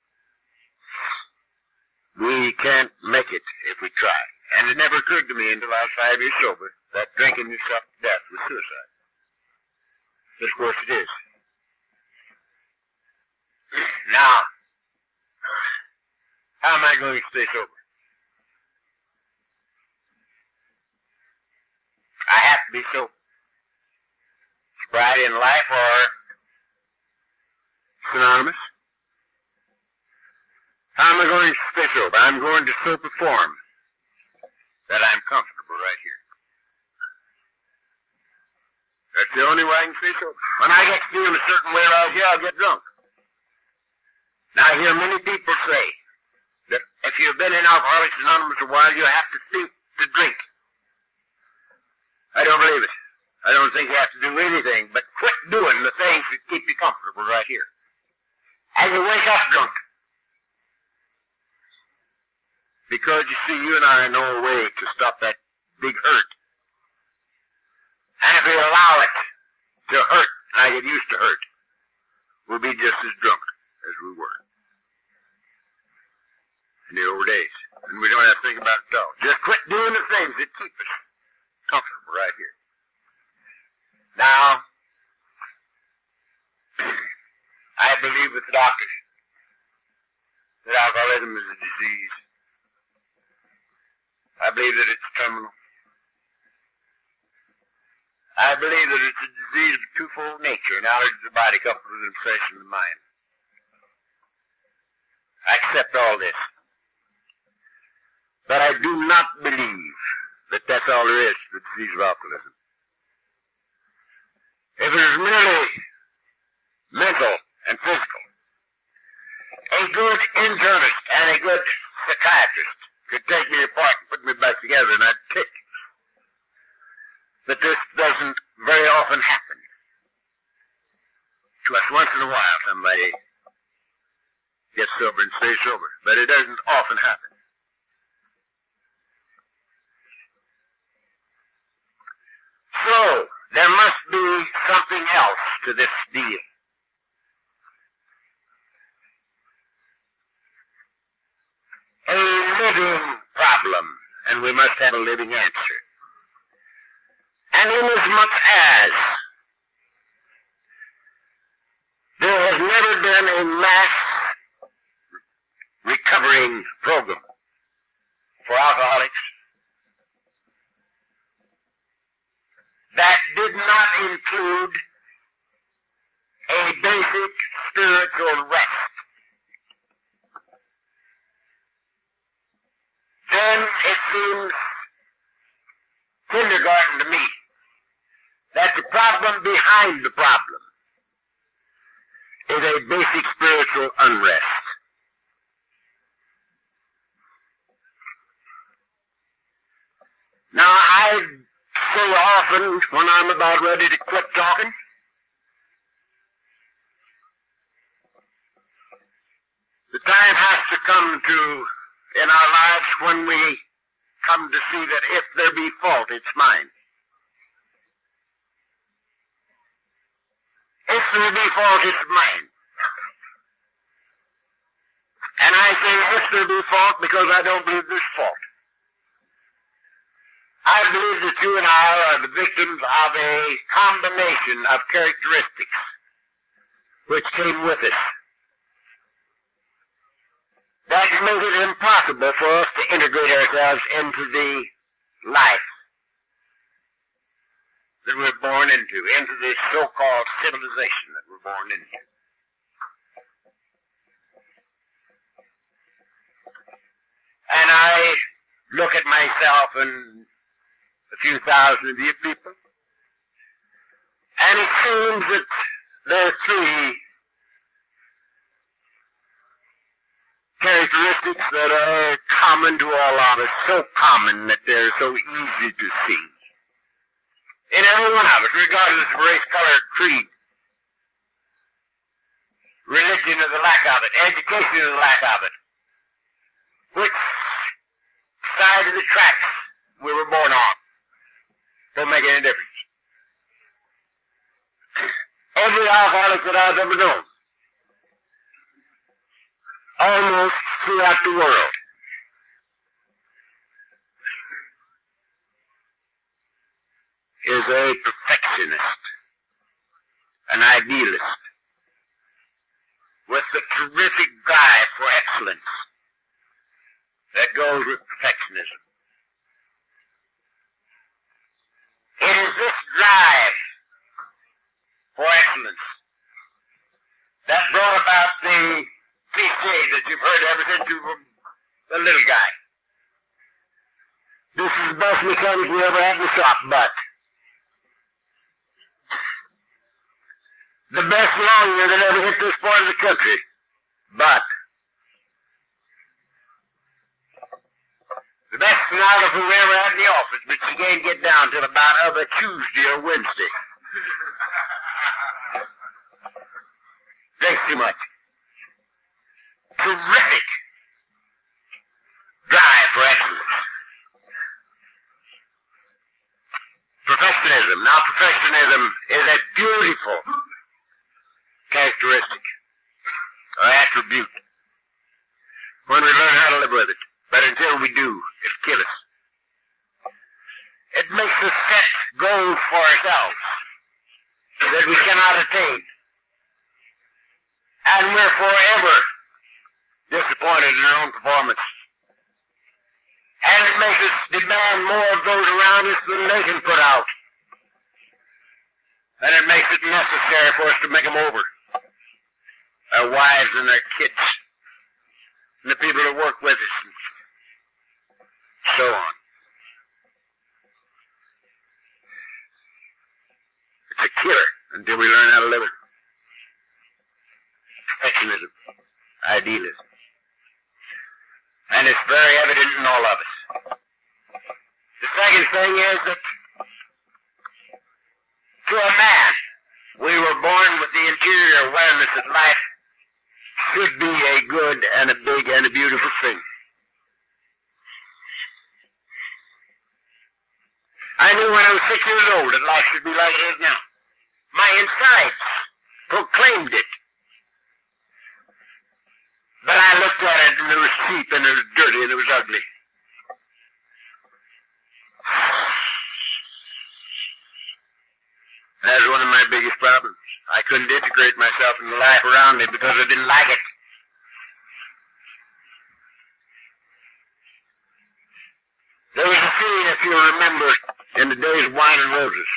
We can't make it if we try. And it never occurred to me until I was five years sober that drinking yourself to death was suicide. But of course it is. Now, how am I going to stay sober? I have to be sober. Sobriety in life or synonymous. How am I going to stay sober? I'm going to so perform that I'm comfortable right here. That's the only way I can stay sober. When I get feeling a certain way around here, I'll get drunk. Now I hear many people say that if you've been in Alcoholics Anonymous a while, you have to think to drink. I don't believe it. I don't think you have to do anything but quit doing the things that keep you comfortable right here. And you wake up drunk. Because, you see, you and I know a way to stop that big hurt. And if we allow it to hurt like it used to hurt, we'll be just as drunk as we were in the old days. And we don't have to think about it at all. Just quit doing the things that keep us comfortable right here. Now, I believe with the doctors that alcoholism is a disease. I believe that it's terminal. I believe that it's a disease of twofold nature, knowledge of the body coupled with obsession of the mind. I accept all this. But I do not believe that that's all there is to the disease of alcoholism. If it is merely mental and physical, a good internist and a good psychiatrist could take me apart and put me back together and I'd kick. But this doesn't very often sober, but it doesn't often happen. So, there must be something else to this deal. A living problem, and we must have a living answer. And inasmuch as there has never been a mass recovering program for alcoholics that did not include a basic spiritual rest, then it seems kindergarten to me that the problem behind the problem is a basic spiritual unrest. Now, I say often when I'm about ready to quit talking, the time has to come to, in our lives, when we come to see that if there be fault, it's mine. If there be fault, it's mine. And I say if there be fault because I don't believe there's fault. I believe that you and I are the victims of a combination of characteristics which came with us that made it impossible for us to integrate ourselves into the life that we're born into, into this so-called civilization that we're born into. And I look at myself and a few thousand of you people, and it seems that there are three characteristics that are common to all of us, so common that they're so easy to see. In every one of us, regardless of race, color, creed, religion or the lack of it, education or the lack of it, which side of the tracks we were born on. Don't make any difference. Every alcoholic that I've ever known, almost throughout the world, is a perfectionist, an idealist, with the terrific drive for excellence that goes with perfectionism. It is this drive for excellence that brought about the cliche that you've heard ever since you were the little guy. This is the best mechanic we ever had in the shop, but the best lawyer that ever hit this part of the country, but the best stenographer we ever had in the office, but she can't get down till about other Tuesday or Wednesday. Thanks too much. Terrific drive for excellence. Perfectionism. Now, perfectionism is a beautiful characteristic or attribute when we learn how to live with it. But until we do, it'll kill us. It makes us set goals for ourselves that we cannot attain. And we're forever disappointed in our own performance. And it makes us demand more of those around us than they can put out. And it makes it necessary for us to make them over. Our wives and our kids. And the people who work with us. And so on. It's a killer until we learn how to live it. Perfectionism. Idealism. And it's very evident in all of us. The second thing is that to a man, we were born with the interior awareness that life should be a good and a big and a beautiful thing. I knew when I was six years old that life should be like it is now. My insides proclaimed it. But I looked at it and it was cheap and it was dirty and it was ugly. That was one of my biggest problems. I couldn't integrate myself in the life around me because I didn't like it. There was a scene, if you remember, in the days of Wine and Roses.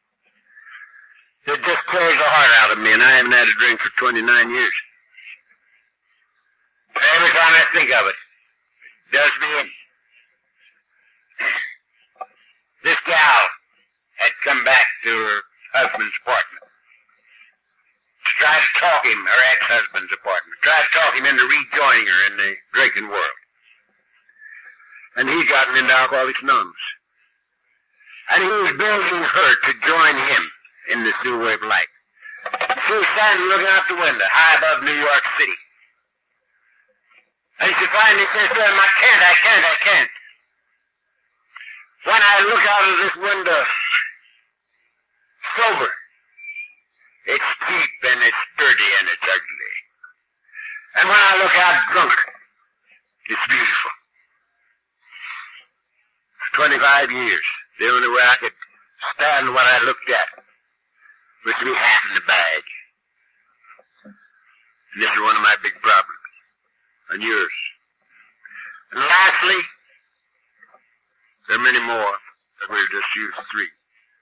It just tears the heart out of me, and I haven't had a drink for twenty-nine years. Every time I think of it, it does me in. This gal had come back to her husband's apartment to try to talk him, her ex-husband's apartment, try to talk him into rejoining her in the drinking world. And he'd gotten into Alcoholics Anonymous. And he was begging her to join him in this new way of life. She was standing looking out the window, high above New York City. And she finally says to him, I can't, I can't, I can't. When I look out of this window, sober, it's cheap and it's dirty and it's ugly. And when I look out drunk, it's beautiful. For twenty-five years, the only way I could stand what I looked at was to be half in the bag. And this is one of my big problems. And yours. And lastly, there are many more, but we'll just use three.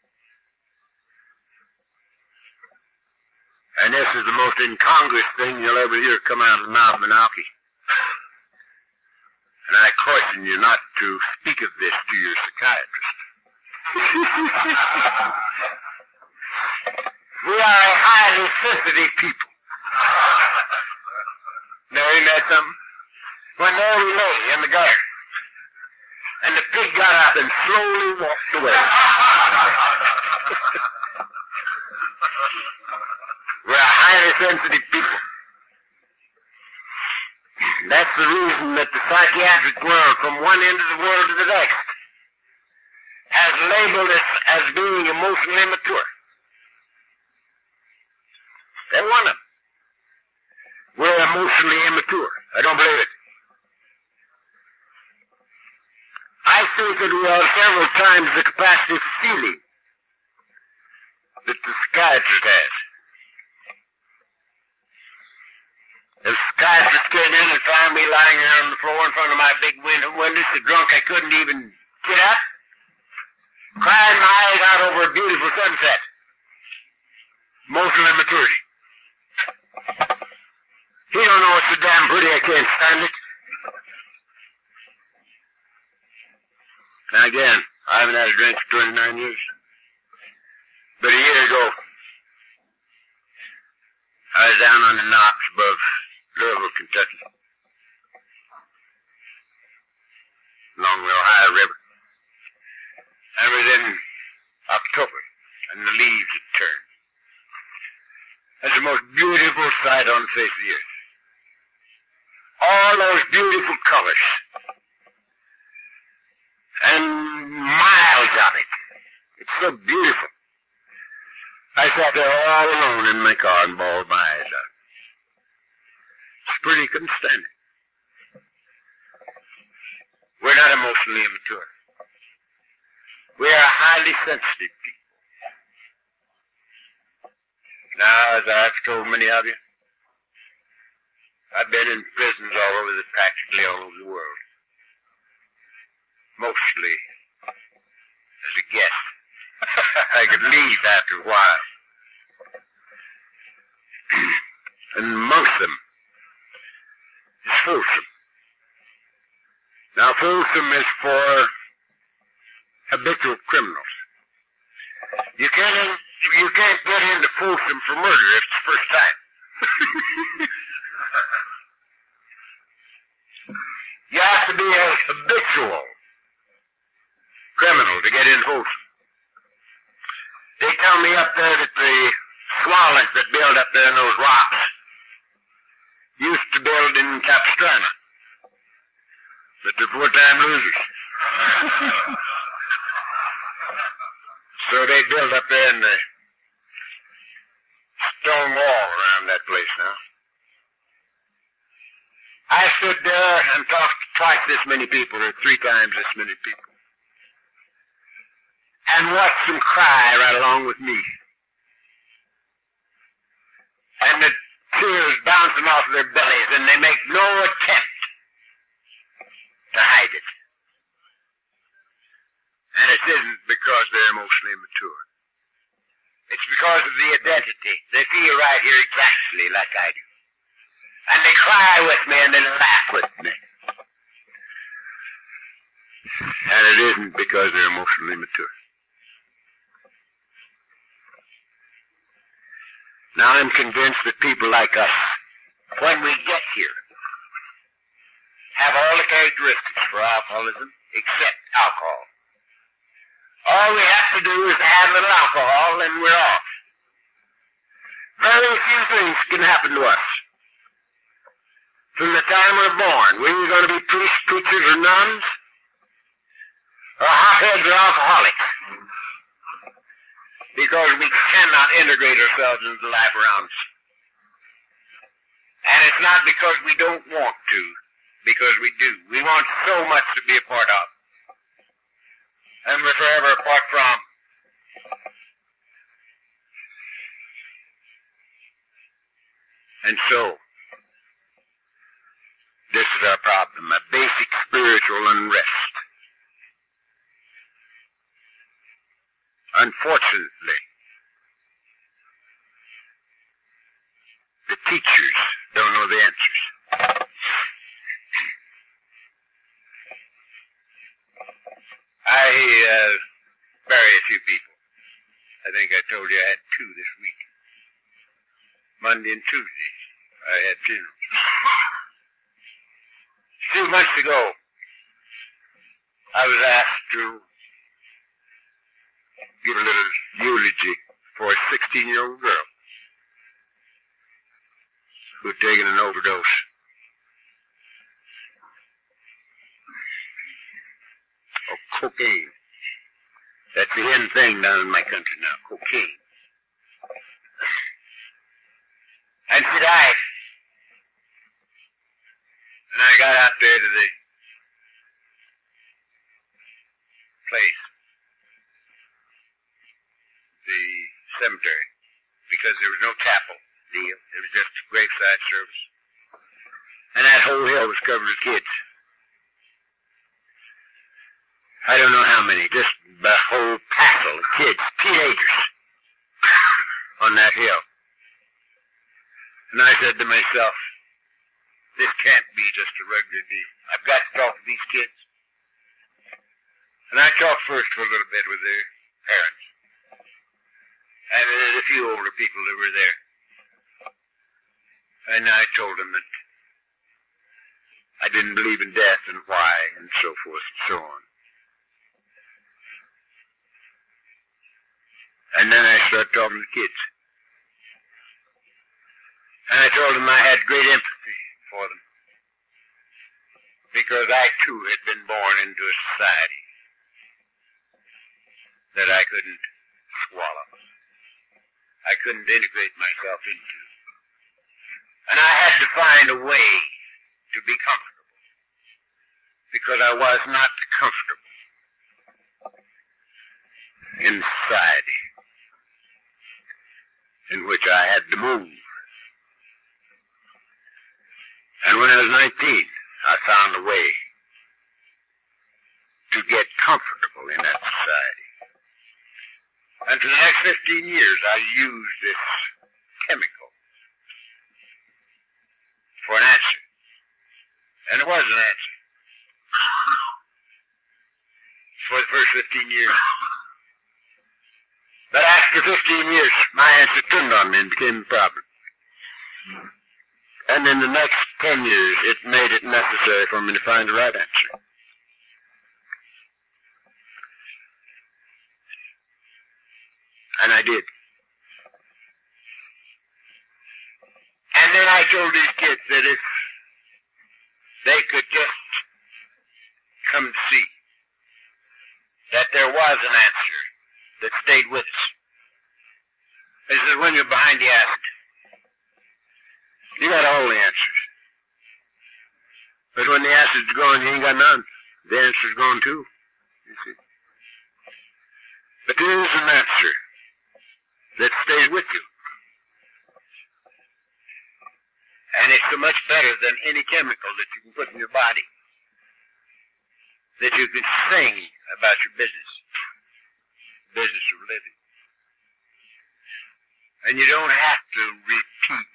And this is the most incongruous thing you'll ever hear come out of the mouth of an alkie. And I caution you not to speak of this to your psychiatrist. We are a highly sensitive people. Now, ain't that something? When there we lay in the garden, and the pig got up and slowly walked away. We're a highly sensitive people. That's the reason that the psychiatric world, from one end of the world to the next, has labeled us as being emotionally immature. They're one of them. We're emotionally immature. I don't believe it. I think that we have several times the capacity for feeling that the psychiatrist has. If the psychiatrist came in and found me lying here on the floor in front of my big window, window so drunk I couldn't even get up, crying my eyes out over a beautiful sunset. Emotional immaturity. He don't know it's so damn pretty I can't stand it. Now again, I haven't had a drink for twenty-nine years. But a year ago, I was down on the Knox above Louisville, Kentucky, along the Ohio River. And it was in October, and the leaves had turned. That's the most beautiful sight on the face of the earth. All those beautiful colors. And miles of it. It's so beautiful. I sat there all alone in my car and bawled my eyes out. It's pretty, couldn't stand it. We're not emotionally immature. We are highly sensitive people. Now, as I've told many of you, I've been in prisons all over the, practically all over the world. Mostly as a guest. I could leave after a while. And amongst them is Folsom. Now, Folsom is for habitual criminals. You can't, you can't get into Folsom for murder if it's the first time. You have to be a habitual criminal to get in Folsom. They tell me up there that the swallows that build up there in those rocks used to build in Capistrano, but they're four-time losers. So they build up there in the stone wall around that place now. I stood there and talked to twice this many people, or three times this many people, and watched them cry right along with me. And the tears bouncing off their bellies, and they make no attempt to hide it. And it isn't because they're emotionally mature. It's because of the identity. They feel right here exactly like I do. And they cry with me and they laugh with me. And it isn't because they're emotionally mature. Now I'm convinced that people like us, when we get here, have all the characteristics for alcoholism except alcohol. All we have to do is add a little alcohol and we're off. Very few things can happen to us. From the time we're born, we're going to be priests, preachers, or nuns, or hotheads or alcoholics. Because we cannot integrate ourselves into the life around us. And it's not because we don't want to, because we do. We want so much to be a part of. And we're forever apart from. And so, this is our problem, a basic spiritual unrest. Unfortunately, the teachers don't know the answers. I uh, bury a few people. I think I told you I had two this week. Monday and Tuesday, I had funerals. Two months ago, I was asked to give a little eulogy for a sixteen-year-old girl who had taken an overdose. Of cocaine. That's the end thing down in my country now, cocaine. And she died. And I got out there to the place, the cemetery, because there was no chapel deal. It was just a graveside service. And that whole hill was covered with kids. I don't know how many, just the whole passel of kids, teenagers, on that hill. And I said to myself, this can't be just a regular deal. I've got to talk to these kids. And I talked first for a little bit with their parents. And there's a few older people that were there. And I told them that I didn't believe in death and why and so forth and so on. And then I started talking to kids. And I told them I had great empathy for them. Because I too had been born into a society that I couldn't swallow. I couldn't integrate myself into. And I had to find a way to be comfortable. Because I was not comfortable in society in which I had to move. And when I was nineteen, I found a way to get comfortable in that society. And for the next fifteen years, I used this chemical for an answer. And it was an answer. For the first fifteen years. But after fifteen years, my answer turned on me and became a problem. And in the next ten years, it made it necessary for me to find the right answer. And I did. And then I told these kids that if they could just come to see that there was an answer that stayed with us. This is when you're behind the acid. You got all the answers. But when the acid's gone, you ain't got none. The answer's gone too. You see. But there is an answer that stays with you. And it's so much better than any chemical that you can put in your body. That you can sing about your business. Business of living. And you don't have to repeat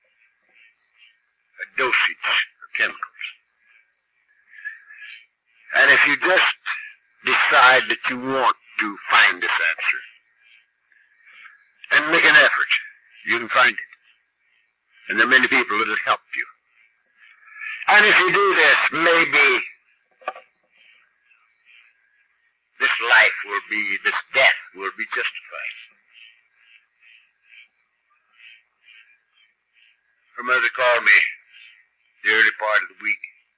a dosage of chemicals. And if you just decide that you want to find this answer and make an effort, you can find it. And there are many people that will help you. And if you do this, maybe this life will be, this death will be justified. Her mother called me the early part of the week.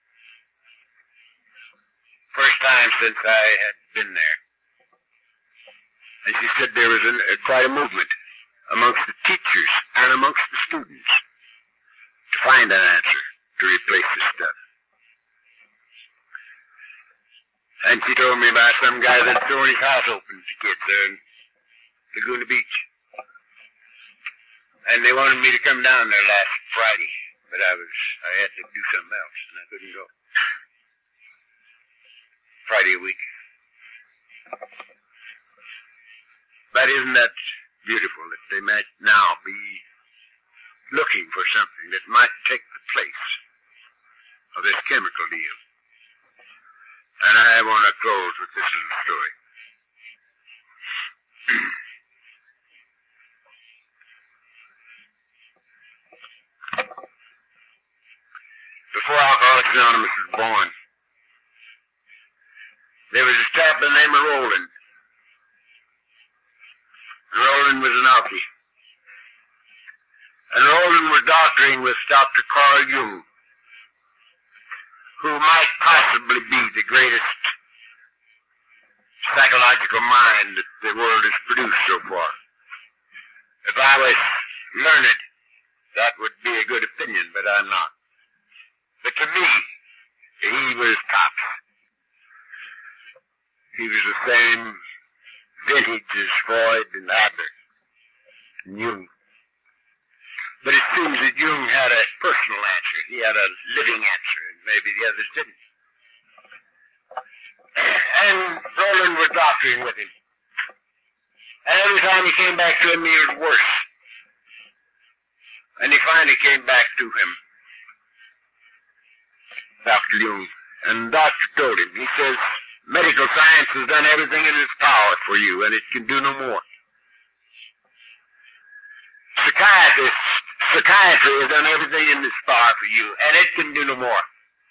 First time since I had been there. And she said there was an, uh, quite a movement amongst the teachers and amongst the students to find an answer to replace this stuff. And she told me about some guy that thrown his house open to kids there in Laguna Beach. And they wanted me to come down there last Friday, but I was, I had to do something else and I couldn't go. Friday a week. But isn't that beautiful that they might now be looking for something that might take the place of this chemical deal? And I want to close with this little story. Before Alcoholics Anonymous was born, there was a chap by the name of Roland. And Roland was an alkie. And Roland was doctoring with Doctor Carl Jung, who might possibly be the greatest psychological mind that the world has produced so far. If I was learned, that would be a good opinion, but I'm not. But to me, he was tops. He was the same vintage as Freud and Adler and Jung. But it seems that Jung had a personal answer. He had a living answer, and maybe the others didn't. And Roland was doctoring with him. And every time he came back to him, he was worse. And he finally came back to him, Doctor Jung. And the doctor told him, he says, medical science has done everything in its power for you, and it can do no more. Psychiatrists, psychiatry has done everything in its power for you, and it can do no more.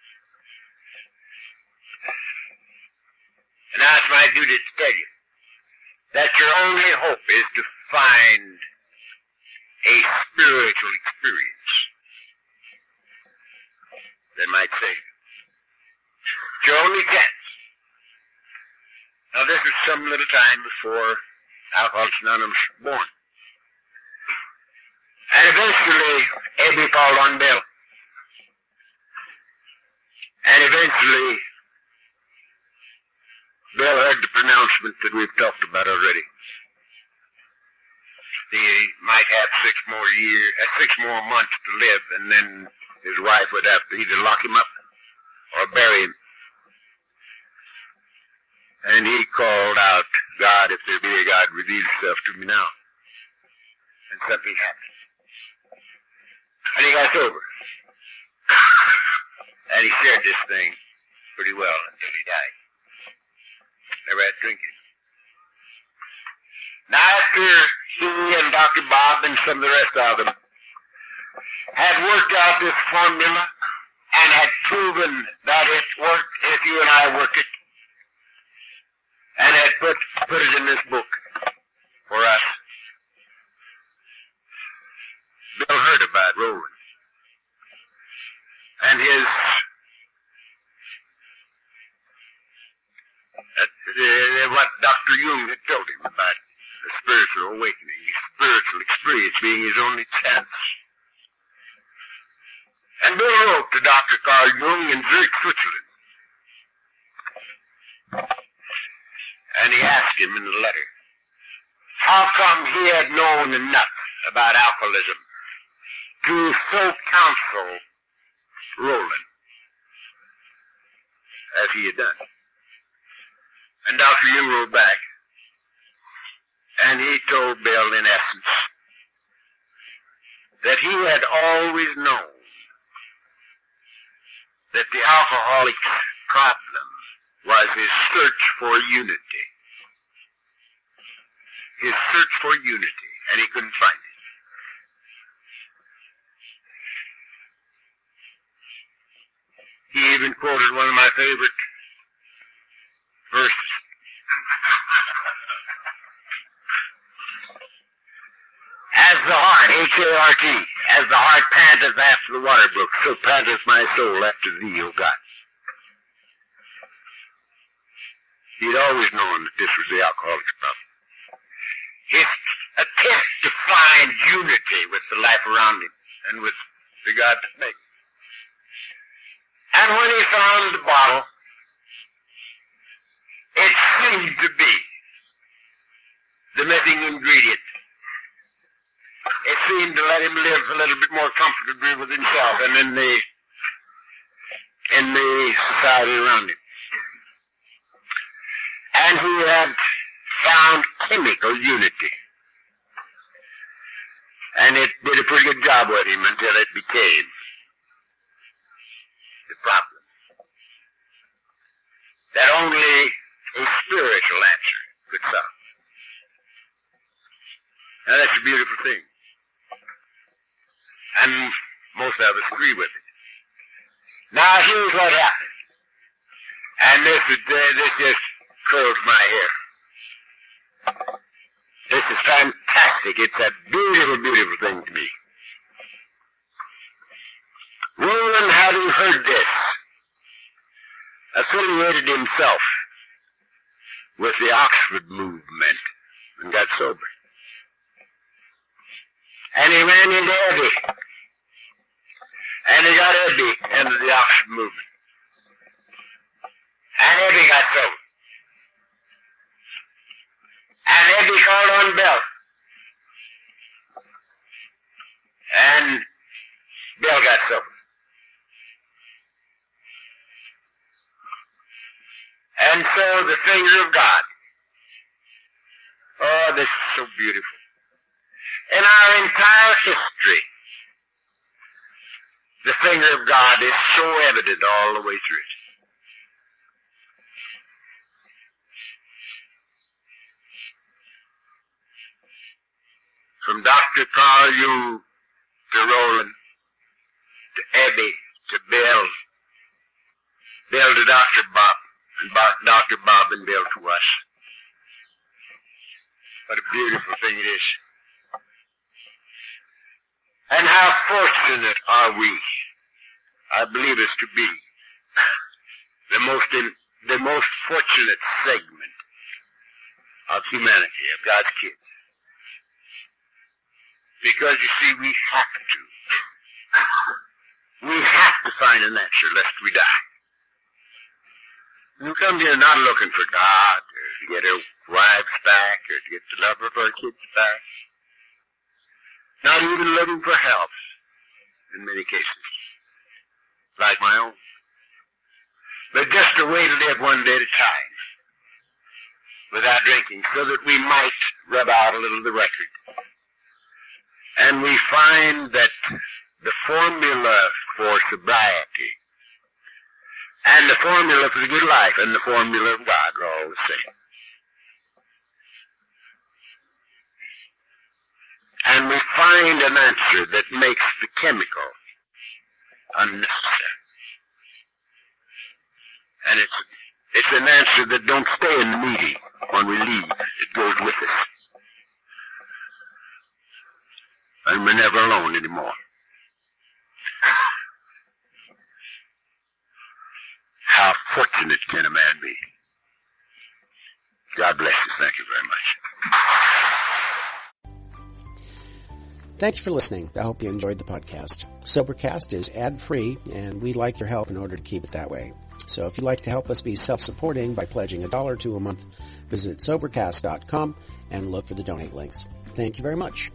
And now it's my duty to tell you that your only hope is to find a spiritual experience that might save you. It's your only chance. Now, this is some little time before Alcoholics Anonymous was born. And eventually, Abby called on Bill. And eventually, Bill heard the pronouncement that we've talked about already. He might have six more years, uh, six more months to live, and then his wife would have to either lock him up or bury him. And he called out, God, if there be a God, reveal yourself to me now. And something happened. And he got sober. And he shared this thing pretty well until he died. Never had drinking. Now after he and Doctor Bob and some of the rest of them had worked out this formula and had proven that it worked if you and I work it, and had put, put it in this book for us, Bill heard about Roland. Doctor Jung had told him about a spiritual awakening, his spiritual experience being his only chance. And Bill wrote to Doctor Carl Jung in Zurich, Switzerland. And he asked him in the letter, how come he had known enough about alcoholism to so counsel Roland as he had done? And Doctor Jung wrote back, and he told Bill, in essence, that he had always known that the alcoholic's problem was his search for unity. His search for unity, and he couldn't find it. He even quoted one of my favorite verses. As the heart, H A R T, as the heart panteth after the water brook, so panteth my soul after thee, O God. He'd always known that this was the alcoholic's problem. His attempt to find unity with the life around him and with the God that made him. And when he found the bottle, it seemed to be the missing ingredient. It seemed to let him live a little bit more comfortably with himself and in the, in the society around him. And he had found chemical unity. And it did a pretty good job with him until it became the problem that only a spiritual answer could solve. Now that's a beautiful thing. And most of us agree with it. Now here's what happened. And this is, uh, this just curls my hair. This is fantastic. It's a beautiful, beautiful thing to me. Roland, having heard this, affiliated himself with the Oxford movement and got sober. And he ran into Eddie. And he got Eddie into the Oxford movement. And Eddie got sober. And Eddie called on Bill. And Bill got sober. And so the finger of God. Oh, this is so beautiful. In our entire history, the finger of God is so evident all the way through it. From Doctor Carl Jung to Roland, to Eddie, to Bill, Bill to Doctor Bob, and Doctor Bob and Bill to us. What a beautiful thing it is. And how fortunate are we, I believe us to be, the most in, the most fortunate segment of humanity, of God's kids. Because, you see, we have to. We have to find an answer lest we die. We come here not looking for God, or to get our wives back, or to get the love of our kids back. Not even looking for help, in many cases, like my own. But just a way to live one day at a time, without drinking, so that we might rub out a little of the record. And we find that the formula for sobriety and the formula for the good life and the formula of God are all the same. And we find an answer that makes the chemical unnecessary. And it's, it's an answer that don't stay in the meeting when we leave. It goes with us. And we're never alone anymore. How fortunate can a man be? God bless you. Thank you very much. Thank you for listening. I hope you enjoyed the podcast. Sobercast is ad-free, and we'd like your help in order to keep it that way. So if you'd like to help us be self-supporting by pledging a dollar or two a month, visit Sobercast dot com and look for the donate links. Thank you very much.